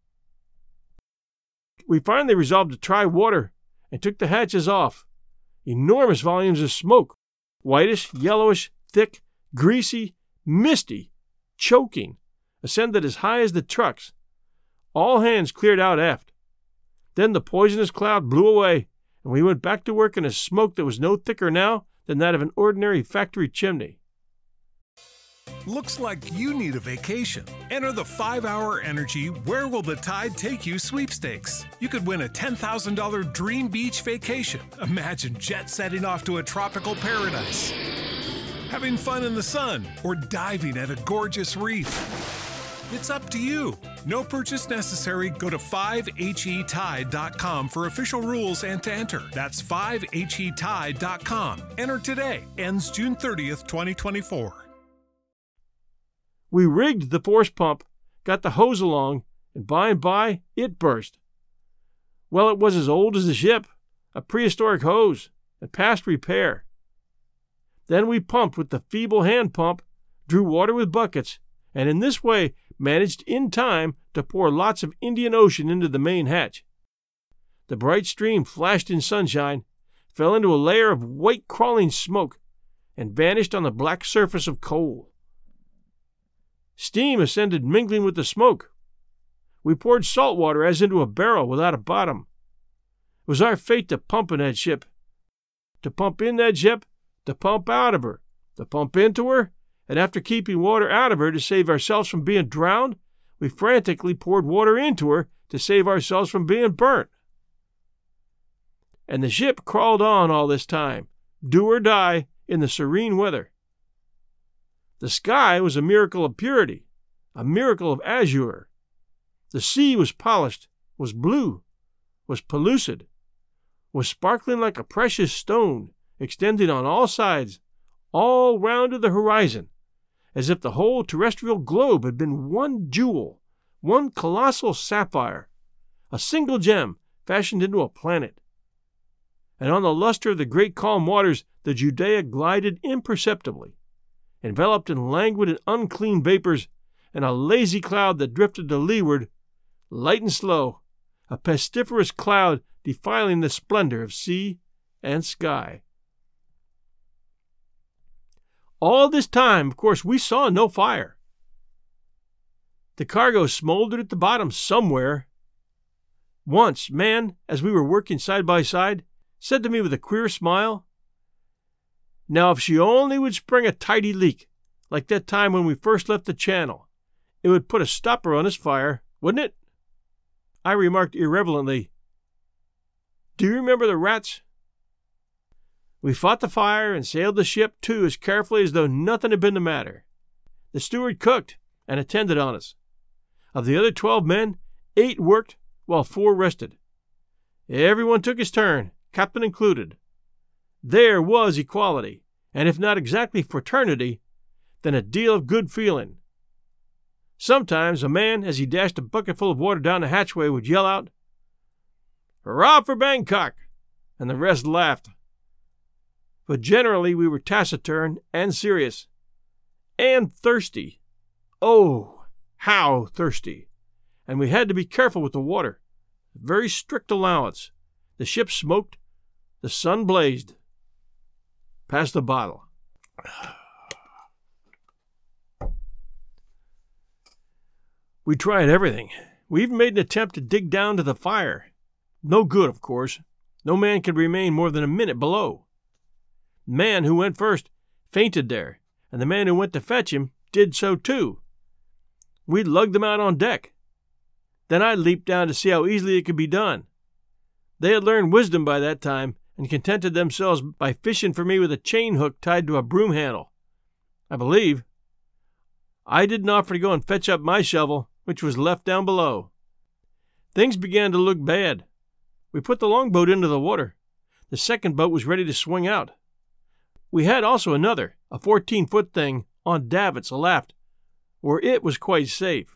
[SPEAKER 1] We finally resolved to try water and took the hatches off. Enormous volumes of smoke, whitish, yellowish, thick, greasy, misty, choking, ascended as high as the trucks. All hands cleared out aft. Then the poisonous cloud blew away, and we went back to work in a smoke that was no thicker now than that of an ordinary factory chimney.
[SPEAKER 3] Looks like you need a vacation. Enter the five hour Energy Where Will the Tide Take You sweepstakes. You could win a ten thousand dollars dream beach vacation. Imagine jet setting off to a tropical paradise, having fun in the sun, or diving at a gorgeous reef. It's up to you. No purchase necessary. Go to five H E tide dot com for official rules and to enter. That's five H E tide dot com. Enter today. Ends June thirtieth, twenty twenty-four.
[SPEAKER 1] We rigged the force pump, got the hose along, and by and by it burst. Well, it was as old as the ship, a prehistoric hose, and past repair. Then we pumped with the feeble hand pump, drew water with buckets, and in this way managed in time to pour lots of Indian Ocean into the main hatch. The bright stream flashed in sunshine, fell into a layer of white crawling smoke, and vanished on the black surface of coal. Steam ascended mingling with the smoke. We poured salt water as into a barrel without a bottom. It was our fate to pump in that ship. To pump in that ship, to pump out of her, to pump into her, and after keeping water out of her to save ourselves from being drowned, we frantically poured water into her to save ourselves from being burnt. And the ship crawled on all this time, do or die in the serene weather. The sky was a miracle of purity, a miracle of azure. The sea was polished, was blue, was pellucid, was sparkling like a precious stone, extending on all sides, all round to the horizon, as if the whole terrestrial globe had been one jewel, one colossal sapphire, a single gem fashioned into a planet. And on the luster of the great calm waters the Judea glided imperceptibly, enveloped in languid and unclean vapors, and a lazy cloud that drifted to leeward, light and slow, a pestiferous cloud defiling the splendor of sea and sky. All this time, of course, we saw no fire. The cargo smoldered at the bottom somewhere. Once, man, as we were working side by side, said to me with a queer smile, "Now if she only would spring a tidy leak, like that time when we first left the channel, it would put a stopper on this fire, wouldn't it?" I remarked irrelevantly, "Do you remember the rats?" We fought the fire and sailed the ship, too, as carefully as though nothing had been the matter. The steward cooked and attended on us. Of the other twelve men, eight worked while four rested. Everyone took his turn, captain included. There was equality, and if not exactly fraternity, then a deal of good feeling. Sometimes a man, as he dashed a bucketful of water down the hatchway, would yell out, "Hurrah for Bangkok!" and the rest laughed. But generally we were taciturn and serious, and thirsty. Oh, how thirsty! And we had to be careful with the water. A very strict allowance. The ship smoked, the sun blazed. Pass the bottle. We tried everything. We even made an attempt to dig down to the fire. No good, of course. No man could remain more than a minute below. The man who went first fainted there, and the man who went to fetch him did so too. We lugged them out on deck. Then I leaped down to see how easily it could be done. They had learned wisdom by that time, and contented themselves by fishing for me with a chain hook tied to a broom handle, I believe. I didn't offer to go and fetch up my shovel, which was left down below. Things began to look bad. We put the longboat into the water. The second boat was ready to swing out. We had also another, a fourteen-foot thing, on davits aloft, where it was quite safe.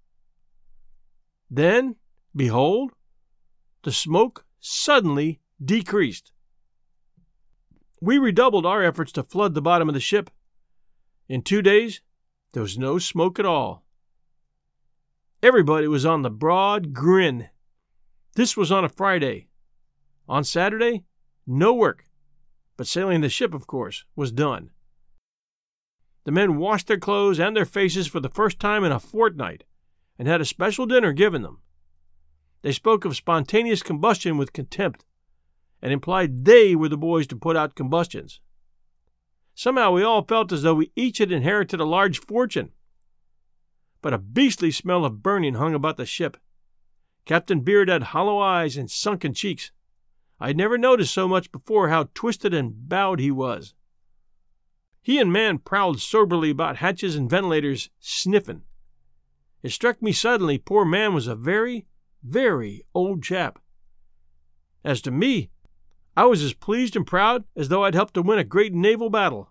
[SPEAKER 1] Then, behold, the smoke suddenly decreased. We redoubled our efforts to flood the bottom of the ship. In two days, there was no smoke at all. Everybody was on the broad grin. This was on a Friday. On Saturday, no work, but sailing the ship, of course, was done. The men washed their clothes and their faces for the first time in a fortnight, and had a special dinner given them. They spoke of spontaneous combustion with contempt, and implied they were the boys to put out combustions. Somehow we all felt as though we each had inherited a large fortune. But a beastly smell of burning hung about the ship. Captain Beard had hollow eyes and sunken cheeks. I had never noticed so much before how twisted and bowed he was. He and Man prowled soberly about hatches and ventilators, sniffing. It struck me suddenly poor Man was a very, very old chap. As to me, I was as pleased and proud as though I'd helped to win a great naval battle.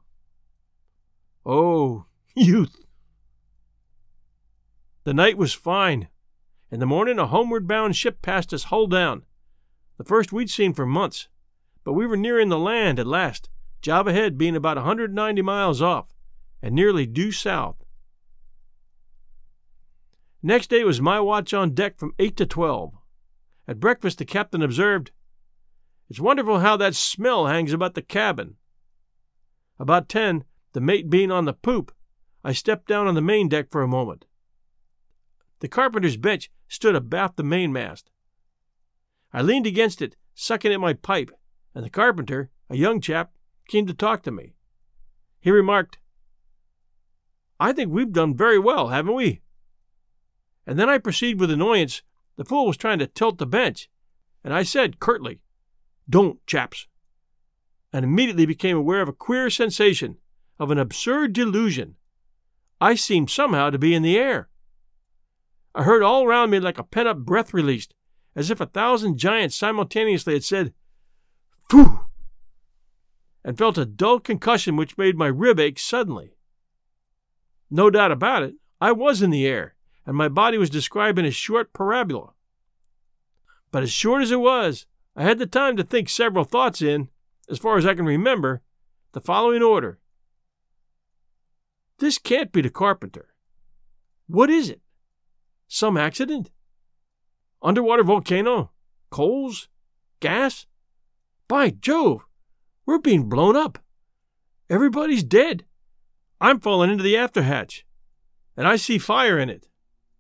[SPEAKER 1] Oh, youth! The night was fine. In the morning a homeward-bound ship passed us hull down, the first we'd seen for months, but we were nearing the land at last, Java Head being about one hundred ninety miles off, and nearly due south. Next day was my watch on deck from eight to twelve. At breakfast the captain observed, "It's wonderful how that smell hangs about the cabin." About ten, the mate being on the poop, I stepped down on the main deck for a moment. The carpenter's bench stood abaft the mainmast. I leaned against it, sucking at my pipe, and the carpenter, a young chap, came to talk to me. He remarked, "I think we've done very well, haven't we?" And then I perceived with annoyance the fool was trying to tilt the bench, and I said curtly, "Don't, chaps," and immediately became aware of a queer sensation, of an absurd delusion. I seemed somehow to be in the air. I heard all round me like a pent-up breath released, as if a thousand giants simultaneously had said, "Phoo!" and felt a dull concussion which made my rib ache suddenly. No doubt about it, I was in the air, and my body was describing a short parabola. But as short as it was, I had the time to think several thoughts in, as far as I can remember, the following order. This can't be the carpenter. What is it? Some accident? Underwater volcano? Coals? Gas? By Jove, we're being blown up. Everybody's dead. I'm falling into the afterhatch, and I see fire in it.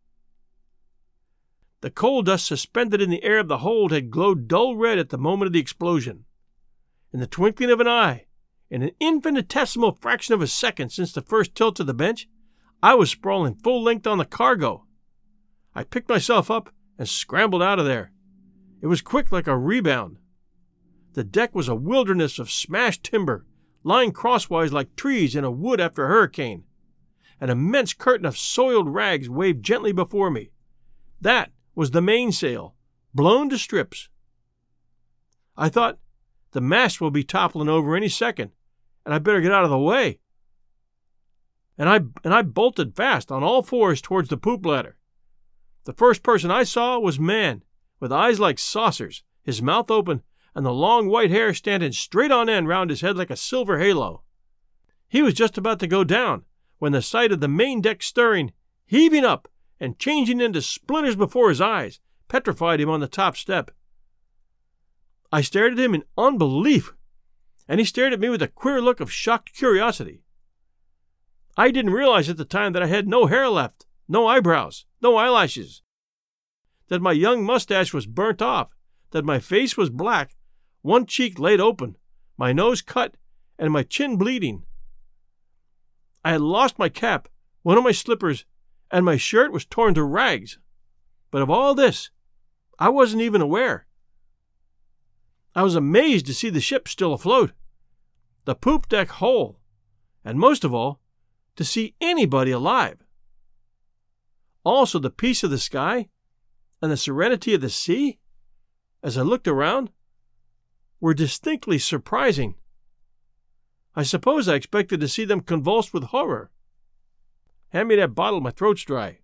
[SPEAKER 1] The coal dust suspended in the air of the hold had glowed dull red at the moment of the explosion. In the twinkling of an eye, in an infinitesimal fraction of a second since the first tilt of the bench, I was sprawling full length on the cargo. I picked myself up and scrambled out of there. It was quick like a rebound. The deck was a wilderness of smashed timber, lying crosswise like trees in a wood after a hurricane. An immense curtain of soiled rags waved gently before me. That was the mainsail, blown to strips. I thought, the mast will be toppling over any second, and I better get out of the way. And I and I bolted fast on all fours towards the poop ladder. The first person I saw was Man, with eyes like saucers, his mouth open, and the long white hair standing straight on end round his head like a silver halo. He was just about to go down, when the sight of the main deck stirring, heaving up, and changing into splinters before his eyes, petrified him on the top step. I stared at him in unbelief, and he stared at me with a queer look of shocked curiosity. I didn't realize at the time that I had no hair left, no eyebrows, no eyelashes, that my young mustache was burnt off, that my face was black, one cheek laid open, my nose cut, and my chin bleeding. I had lost my cap, one of my slippers, and my shirt was torn to rags. But of all this, I wasn't even aware. I was amazed to see the ship still afloat, the poop deck whole, and most of all, to see anybody alive. Also the peace of the sky and the serenity of the sea, as I looked around, were distinctly surprising. I suppose I expected to see them convulsed with horror. Hand me that bottle, my throat's dry.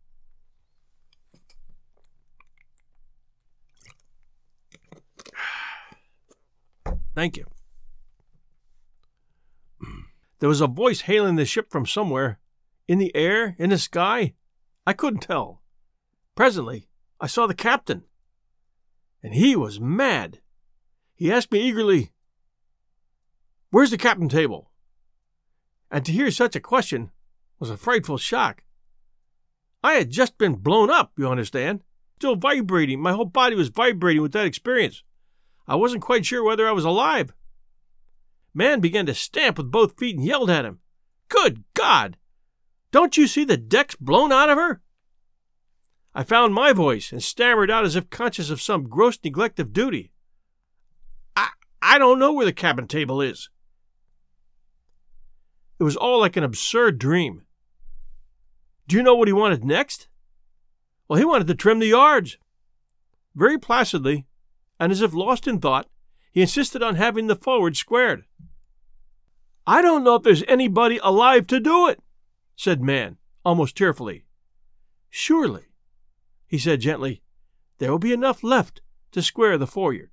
[SPEAKER 1] Thank you. There was a voice hailing the ship from somewhere. In the air, in the sky, I couldn't tell. Presently, I saw the captain. And he was mad. He asked me eagerly, "Where's the captain table?" And to hear such a question was a frightful shock. I had just been blown up, you understand, still vibrating. My whole body was vibrating with that experience. I wasn't quite sure whether I was alive. Man began to stamp with both feet and yelled at him, "Good God! Don't you see the deck's blown out of her?" I found my voice and stammered out as if conscious of some gross neglect of duty. I, I don't know where the cabin table is." It was all like an absurd dream. Do you know what he wanted next? Well, he wanted to trim the yards. Very placidly, and as if lost in thought, he insisted on having the forward squared. "I don't know if there's anybody alive to do it," said Man, almost tearfully. "Surely," he said gently, "there will be enough left to square the foreyard."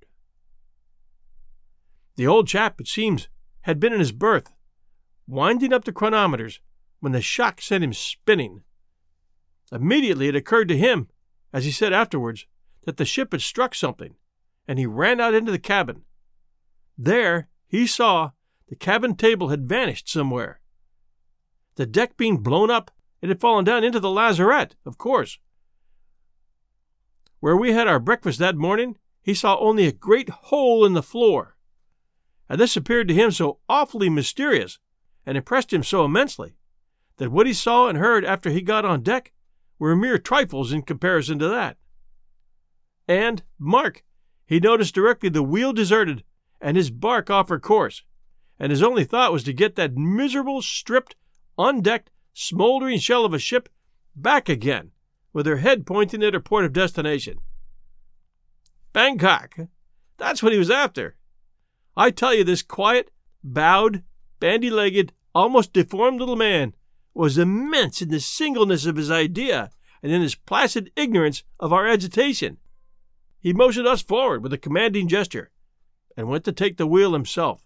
[SPEAKER 1] The old chap, it seems, had been in his berth, winding up the chronometers, when the shock sent him spinning. Immediately it occurred to him, as he said afterwards, that the ship had struck something, and he ran out into the cabin. There he saw the cabin table had vanished somewhere. The deck being blown up, it had fallen down into the lazarette, of course. Where we had our breakfast that morning, he saw only a great hole in the floor. And this appeared to him so awfully mysterious, and impressed him so immensely, that what he saw and heard after he got on deck were mere trifles in comparison to that. And, mark, he noticed directly the wheel deserted and his bark off her course, and his only thought was to get that miserable, stripped, undecked, smoldering shell of a ship back again, with her head pointing at her port of destination. Bangkok! That's what he was after. I tell you, this quiet, bowed, bandy-legged, almost deformed little man was immense in the singleness of his idea and in his placid ignorance of our agitation. He motioned us forward with a commanding gesture, and went to take the wheel himself.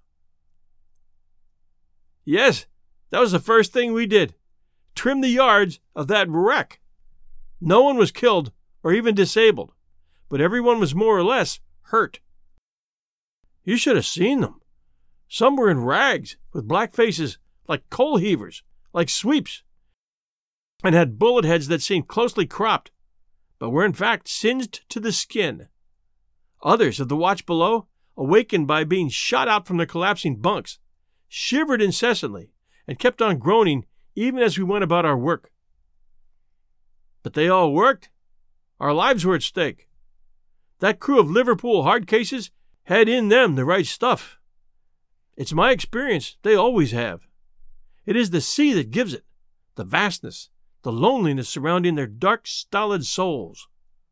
[SPEAKER 1] Yes, that was the first thing we did. Trim the yards of that wreck. No one was killed or even disabled, but everyone was more or less hurt. You should have seen them. Some were in rags, with black faces, like coal heavers, like sweeps, and had bullet heads that seemed closely cropped, but were in fact singed to the skin. Others of the watch below, awakened by being shot out from their collapsing bunks, shivered incessantly and kept on groaning even as we went about our work. But they all worked. Our lives were at stake. That crew of Liverpool hard cases had in them the right stuff. It's my experience they always have. It is the sea that gives it, the vastness, the loneliness surrounding their dark, stolid souls.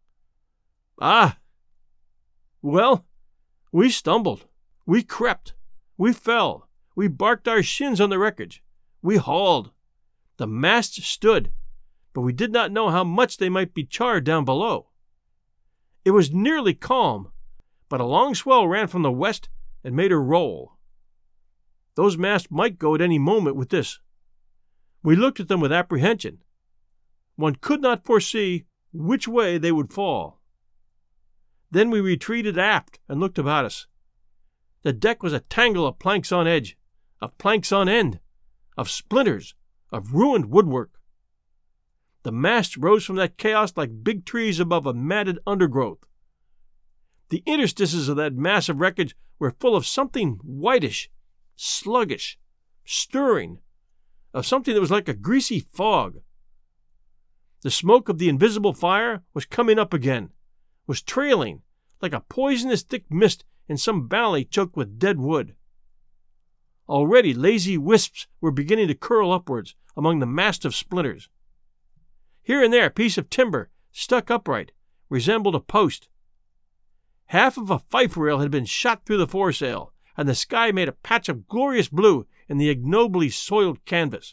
[SPEAKER 1] Ah! Well, we stumbled, we crept, we fell, we barked our shins on the wreckage, we hauled. The masts stood, but we did not know how much they might be charred down below. It was nearly calm, but a long swell ran from the west and made her roll. Those masts might go at any moment with this. We looked at them with apprehension. One could not foresee which way they would fall. Then we retreated aft and looked about us. The deck was a tangle of planks on edge, of planks on end, of splinters, of ruined woodwork. The masts rose from that chaos like big trees above a matted undergrowth. The interstices of that mass of wreckage were full of something whitish, sluggish, stirring, of something that was like a greasy fog. The smoke of the invisible fire was coming up again, was trailing like a poisonous thick mist in some valley choked with dead wood. Already lazy wisps were beginning to curl upwards among the mast of splinters. Here and there a piece of timber, stuck upright, resembled a post. Half of a fife rail had been shot through the foresail, and the sky made a patch of glorious blue in the ignobly soiled canvas.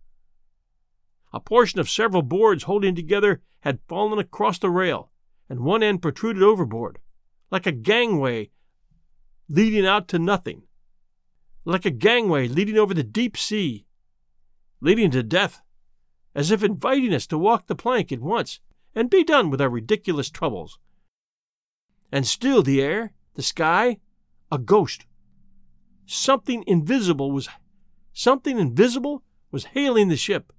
[SPEAKER 1] A portion of several boards holding together had fallen across the rail, and one end protruded overboard, like a gangway leading out to nothing, like a gangway leading over the deep sea, leading to death, as if inviting us to walk the plank at once and be done with our ridiculous troubles. And still the air, the sky, a ghost. Something invisible was something invisible was hailing the ship.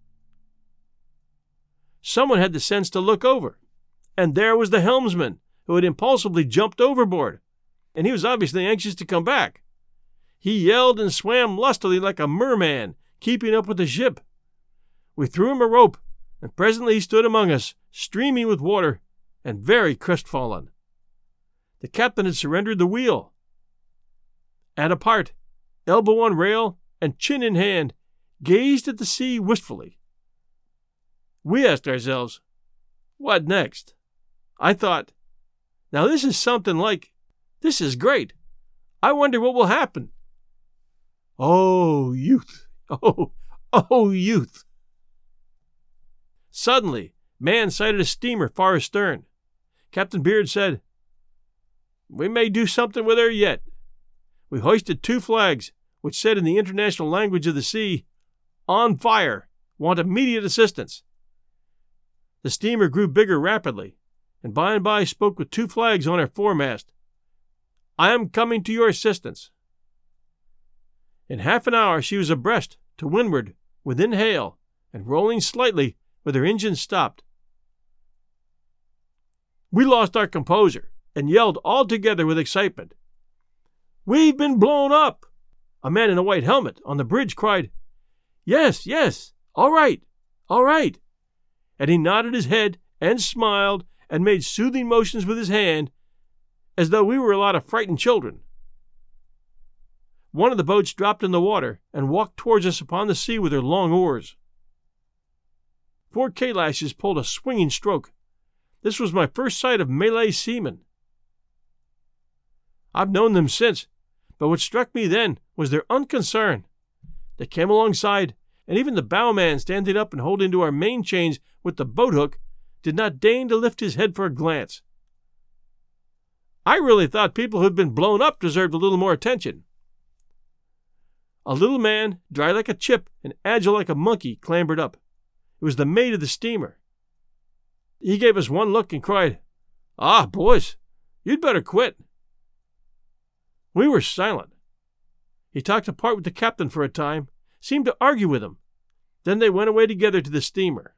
[SPEAKER 1] Someone had the sense to look over, and there was the helmsman, who had impulsively jumped overboard, and he was obviously anxious to come back. He yelled and swam lustily like a merman, keeping up with the ship. We threw him a rope, and presently he stood among us, streaming with water, and very crestfallen. The captain had surrendered the wheel, and apart, elbow on rail and chin in hand, gazed at the sea wistfully. We asked ourselves, what next? I thought, now this is something like, this is great. I wonder what will happen. Oh, youth! Oh, oh, youth! Suddenly, man sighted a steamer far astern. Captain Beard said, we may do something with her yet. We hoisted two flags, which said in the international language of the sea, on fire, want immediate assistance. The steamer grew bigger rapidly, and by and by spoke with two flags on her foremast. I am coming to your assistance. In half an hour she was abreast, to windward, within hail, and rolling slightly with her engines stopped. We lost our composure, and yelled all together with excitement. We've been blown up! A man in a white helmet on the bridge cried, Yes, yes, all right, all right. And he nodded his head and smiled and made soothing motions with his hand, as though we were a lot of frightened children. One of the boats dropped in the water and walked towards us upon the sea with her long oars. Four K-lashes pulled a swinging stroke. This was my first sight of Malay seamen. I've known them since, but what struck me then was their unconcern. They came alongside and even the bowman standing up and holding to our main chains with the boat hook did not deign to lift his head for a glance. I really thought people who had been blown up deserved a little more attention. A little man, dry like a chip and agile like a monkey, clambered up. It was the mate of the steamer. He gave us one look and cried, "Ah, boys, you'd better quit." We were silent. He talked apart with the captain for a time, seemed to argue with him. Then they went away together to the steamer.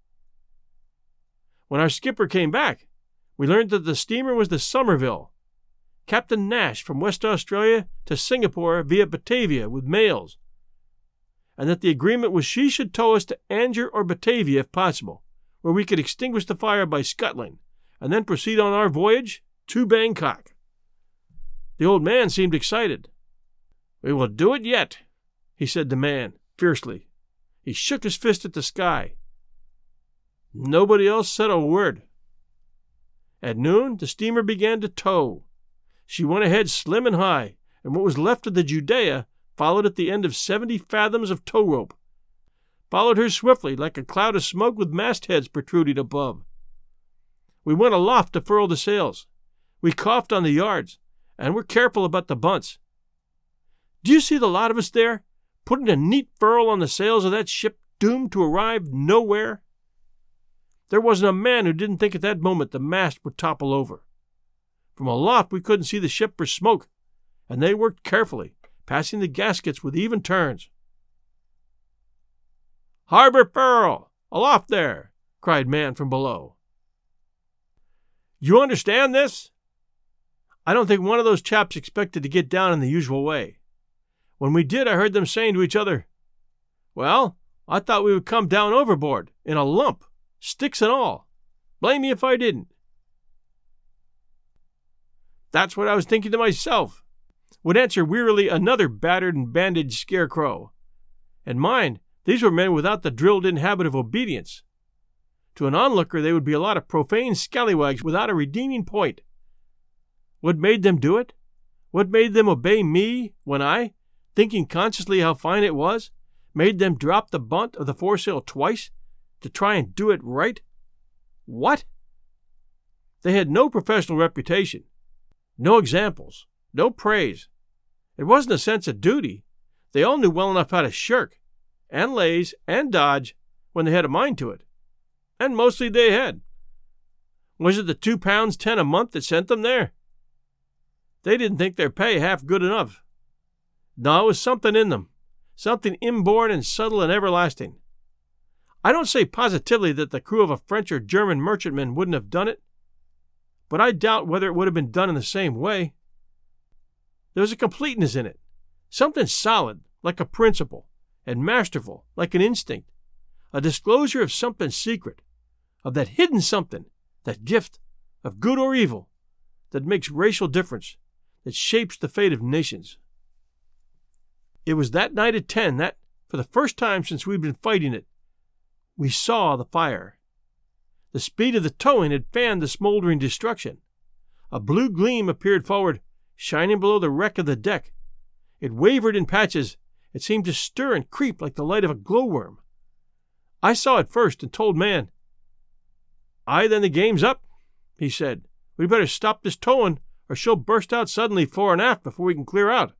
[SPEAKER 1] When our skipper came back, we learned that the steamer was the Somerville, Captain Nash from West Australia to Singapore via Batavia with mails, and that the agreement was she should tow us to Anger or Batavia if possible, where we could extinguish the fire by scuttling, and then proceed on our voyage to Bangkok. The old man seemed excited. "We will do it yet," he said to Man, fiercely. He shook his fist at the sky. Nobody else said a word. At noon, the steamer began to tow. She went ahead slim and high, and what was left of the Judea followed at the end of seventy fathoms of tow rope. Followed her swiftly like a cloud of smoke with mastheads protruding above. We went aloft to furl the sails. We coughed on the yards, and were careful about the bunts. Do you see the lot of us there, putting a neat furl on the sails of that ship doomed to arrive nowhere? There wasn't a man who didn't think at that moment the mast would topple over. From aloft we couldn't see the ship for smoke, and they worked carefully, passing the gaskets with even turns. "Harbor furl! Aloft there!" cried Man from below. "You understand this?" I don't think one of those chaps expected to get down in the usual way. When we did, I heard them saying to each other, "Well, I thought we would come down overboard, in a lump, sticks and all. Blame me if I didn't." "That's what I was thinking to myself," would answer wearily another battered and bandaged scarecrow. And mind, these were men without the drilled-in habit of obedience. To an onlooker, they would be a lot of profane scallywags without a redeeming point. What made them do it? What made them obey me when I, thinking consciously how fine it was, made them drop the bunt of the foresail twice to try and do it right? What? They had no professional reputation, no examples, no praise. It wasn't a sense of duty. They all knew well enough how to shirk, and laze, and dodge, when they had a mind to it. And mostly they had. Was it the two pounds ten a month that sent them there? They didn't think their pay half good enough. No, it was something in them, something inborn and subtle and everlasting. I don't say positively that the crew of a French or German merchantman wouldn't have done it, but I doubt whether it would have been done in the same way. There was a completeness in it, something solid, like a principle, and masterful, like an instinct, a disclosure of something secret, of that hidden something, that gift, of good or evil, that makes racial difference, that shapes the fate of nations. It was that night at ten that, for the first time since we'd been fighting it, we saw the fire. The speed of the towing had fanned the smoldering destruction. A blue gleam appeared forward, shining below the wreck of the deck. It wavered in patches. It seemed to stir and creep like the light of a glowworm. I saw it first and told Man. "Aye, then the game's up," he said. "We'd better stop this towing, or she'll burst out suddenly fore and aft before we can clear out."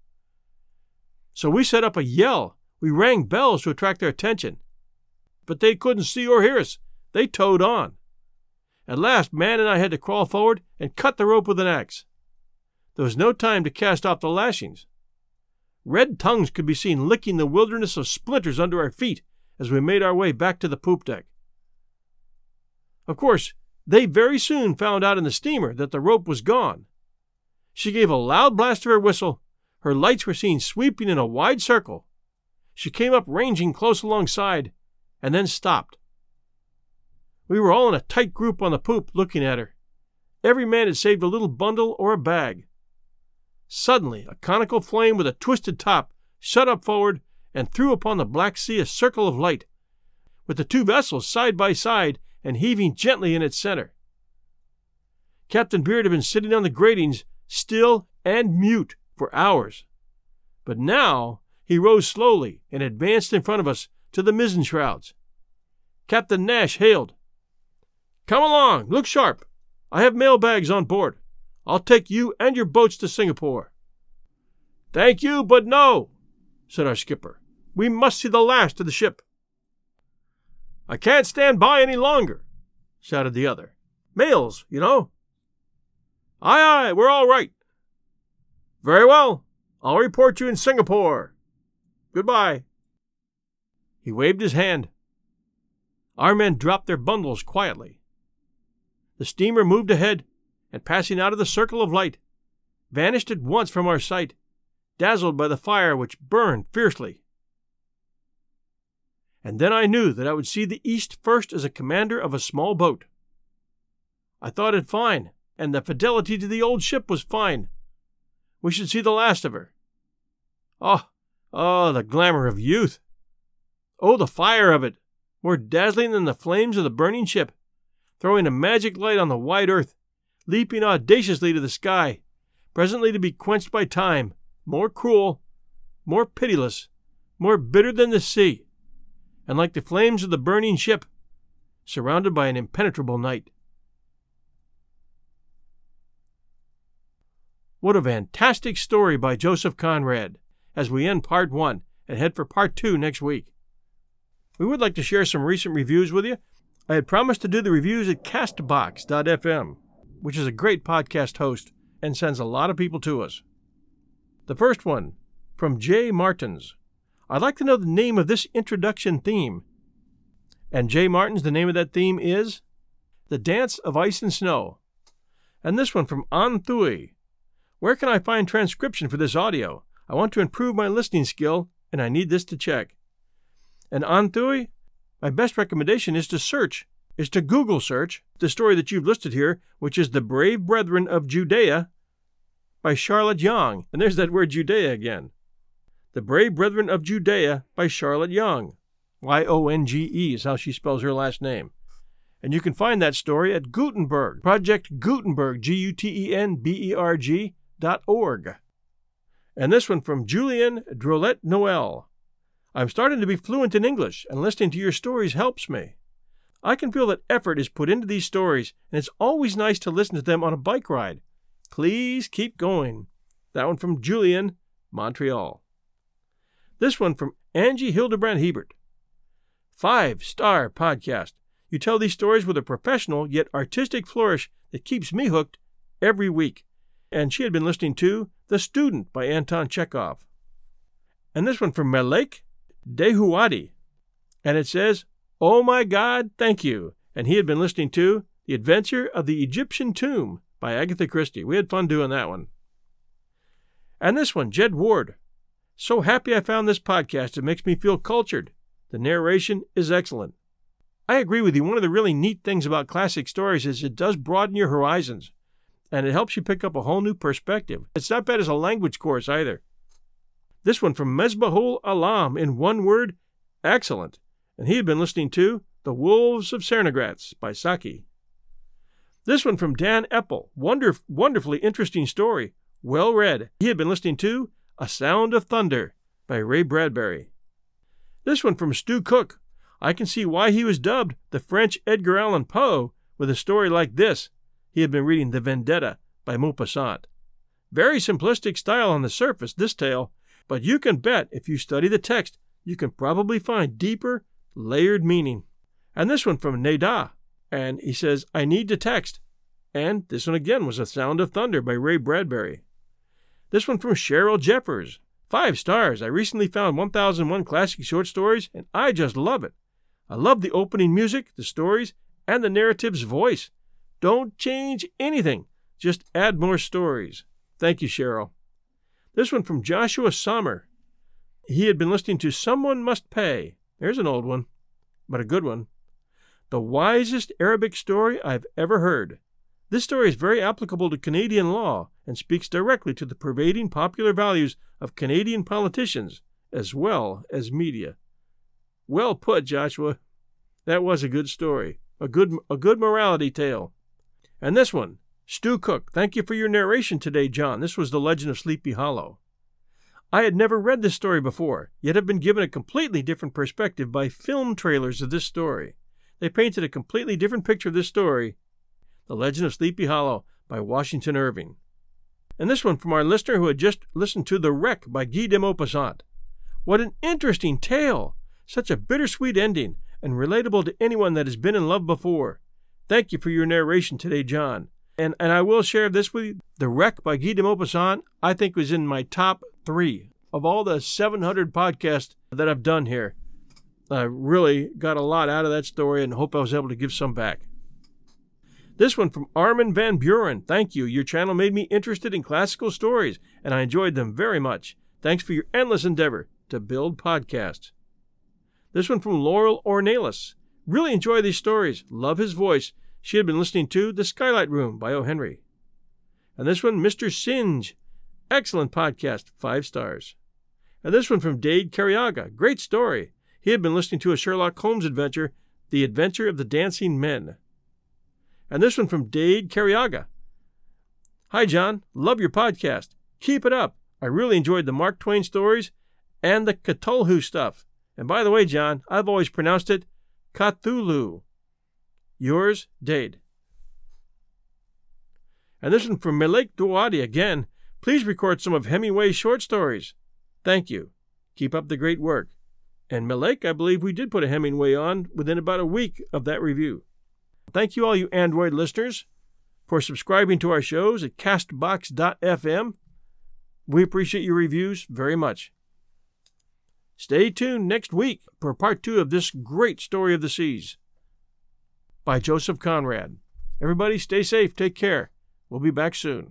[SPEAKER 1] So we set up a yell. We rang bells to attract their attention. But they couldn't see or hear us. They towed on. At last, Man and I had to crawl forward and cut the rope with an axe. There was no time to cast off the lashings. Red tongues could be seen licking the wilderness of splinters under our feet as we made our way back to the poop deck. Of course, they very soon found out in the steamer that the rope was gone. She gave a loud blast of her whistle. Her lights were seen sweeping in a wide circle. She came up ranging close alongside, and then stopped. We were all in a tight group on the poop looking at her. Every man had saved a little bundle or a bag. Suddenly, a conical flame with a twisted top shot up forward and threw upon the Black Sea a circle of light, with the two vessels side by side and heaving gently in its center. Captain Beard had been sitting on the gratings, still and mute, for hours. But now he rose slowly and advanced in front of us to the mizzen shrouds. Captain Nash hailed, "Come along, look sharp. I have mail bags on board. I'll take you and your boats to Singapore." "Thank you, but no," said our skipper. "We must see the last of the ship." "I can't stand by any longer," shouted the other. "Mails, you know." "Aye, aye, we're all right." "Very well. I'll report you in Singapore. Goodbye." He waved his hand. Our men dropped their bundles quietly. The steamer moved ahead, and passing out of the circle of light, vanished at once from our sight, dazzled by the fire which burned fiercely. And then I knew that I would see the East first as a commander of a small boat. I thought it fine, and the fidelity to the old ship was fine. We should see the last of her. Oh, oh, the glamour of youth! Oh, the fire of it, more dazzling than the flames of the burning ship, throwing a magic light on the wide earth, leaping audaciously to the sky, presently to be quenched by time, more cruel, more pitiless, more bitter than the sea, and like the flames of the burning ship, surrounded by an impenetrable night. What a fantastic story by Joseph Conrad, as we end part one and head for part two next week. We would like to share some recent reviews with you. I had promised to do the reviews at Castbox dot f m, which is a great podcast host and sends a lot of people to us. The first one, from Jay Martins. I'd like to know the name of this introduction theme. And Jay Martins, the name of that theme is The Dance of Ice and Snow. And this one from An Thui. Where can I find transcription for this audio? I want to improve my listening skill, and I need this to check. And An Thui, my best recommendation is to search, is to Google search the story that you've listed here, which is The Brave Brethren of Judea by Charlotte Yonge. And there's that word Judea again. The Brave Brethren of Judea by Charlotte Yonge. Y O N G E is how she spells her last name. And you can find that story at Gutenberg, Project Gutenberg, G U T E N B E R G dot org. And this one from Julian Drolet Noel. I'm starting to be fluent in English, and listening to your stories helps me. I can feel that effort is put into these stories, and it's always nice to listen to them on a bike ride. Please keep going. That one from Julian, Montreal. This one from Angie Hildebrand Hebert. Five-star podcast. You tell these stories with a professional yet artistic flourish that keeps me hooked every week. And she had been listening to The Student by Anton Chekhov. And this one from Melek Dehuadi. And it says, Oh my God, thank you. And he had been listening to The Adventure of the Egyptian Tomb by Agatha Christie. We had fun doing that one. And this one, Jed Ward. So happy I found this podcast. It makes me feel cultured. The narration is excellent. I agree with you. One of the really neat things about classic stories is it does broaden your horizons, and it helps you pick up a whole new perspective. It's not bad as a language course either. This one from Mesbahul Alam, in one word, excellent. And he had been listening to The Wolves of Cernogratz by Saki. This one from Dan Eppel, wonder, wonderfully interesting story, well read. He had been listening to A Sound of Thunder by Ray Bradbury. This one from Stu Cook. I can see why he was dubbed the French Edgar Allan Poe with a story like this. He had been reading The Vendetta by Maupassant. Very simplistic style on the surface, this tale, but you can bet if you study the text, you can probably find deeper, layered meaning. And this one from Neda, and he says, I need to text. And this one again was A Sound of Thunder by Ray Bradbury. This one from Cheryl Jeffers. Five stars. I recently found one thousand one Classic Short Stories, and I just love it. I love the opening music, the stories, and the narrative's voice. Don't change anything. Just add more stories. Thank you, Cheryl. This one from Joshua Sommer. He had been listening to Someone Must Pay. There's an old one, but a good one. The wisest Arabic story I've ever heard. This story is very applicable to Canadian law and speaks directly to the pervading popular values of Canadian politicians as well as media. Well put, Joshua. That was a good story. A good, a good morality tale. And this one, Stu Cook. Thank you for your narration today, John. This was The Legend of Sleepy Hollow. I had never read this story before, yet have been given a completely different perspective by film trailers of this story. They painted a completely different picture of this story, The Legend of Sleepy Hollow by Washington Irving. And this one from our listener who had just listened to The Wreck by Guy de Maupassant. What an interesting tale! Such a bittersweet ending, and relatable to anyone that has been in love before. Thank you for your narration today, John. And and I will share this with you. The Wreck by Guy de Maupassant, I think, was in my top three of all the seven hundred podcasts that I've done here. I really got a lot out of that story and hope I was able to give some back. This one from Armin van Buren. Thank you. Your channel made me interested in classical stories, and I enjoyed them very much. Thanks for your endless endeavor to build podcasts. This one from Laurel Ornelas. Really enjoy these stories. Love his voice. She had been listening to The Skylight Room by O. Henry. And this one, Mister Singe. Excellent podcast. Five stars. And this one from Dade Carriaga. Great story. He had been listening to a Sherlock Holmes adventure, The Adventure of the Dancing Men. And this one from Dade Carriaga. Hi, John. Love your podcast. Keep it up. I really enjoyed the Mark Twain stories and the Cthulhu stuff. And by the way, John, I've always pronounced it Cthulhu. Yours, Dade. And this one from Malik Douadi again. Please record some of Hemingway's short stories. Thank you. Keep up the great work. And Malik, I believe we did put a Hemingway on within about a week of that review. Thank you all you Android listeners for subscribing to our shows at castbox dot f m. We appreciate your reviews very much. Stay tuned next week for part two of this great story of the seas by Joseph Conrad. Everybody stay safe, take care. We'll be back soon.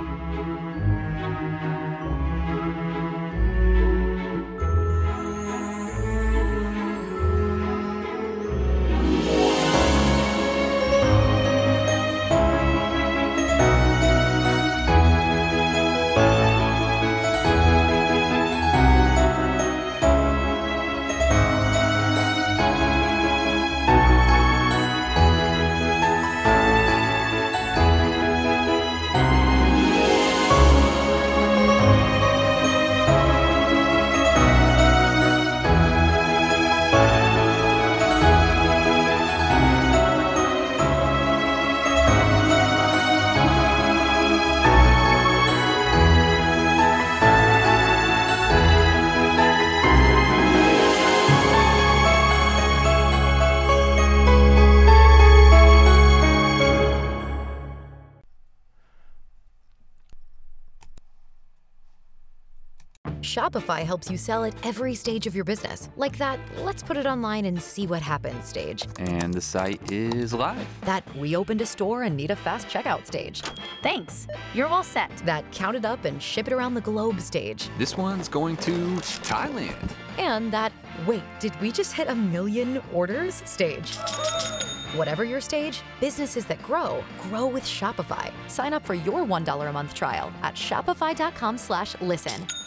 [SPEAKER 4] Shopify helps you sell at every stage of your business. Like that, let's put it online and see what happens stage.
[SPEAKER 5] And the site is live.
[SPEAKER 4] That we opened a store and need a fast checkout stage.
[SPEAKER 6] Thanks. You're all set.
[SPEAKER 4] That count it up and ship it around the globe stage.
[SPEAKER 5] This one's going to Thailand.
[SPEAKER 4] And that, wait, did we just hit a million orders stage? Whatever your stage, businesses that grow, grow with Shopify. Sign up for your one dollar a month trial at shopify dot com slash listen.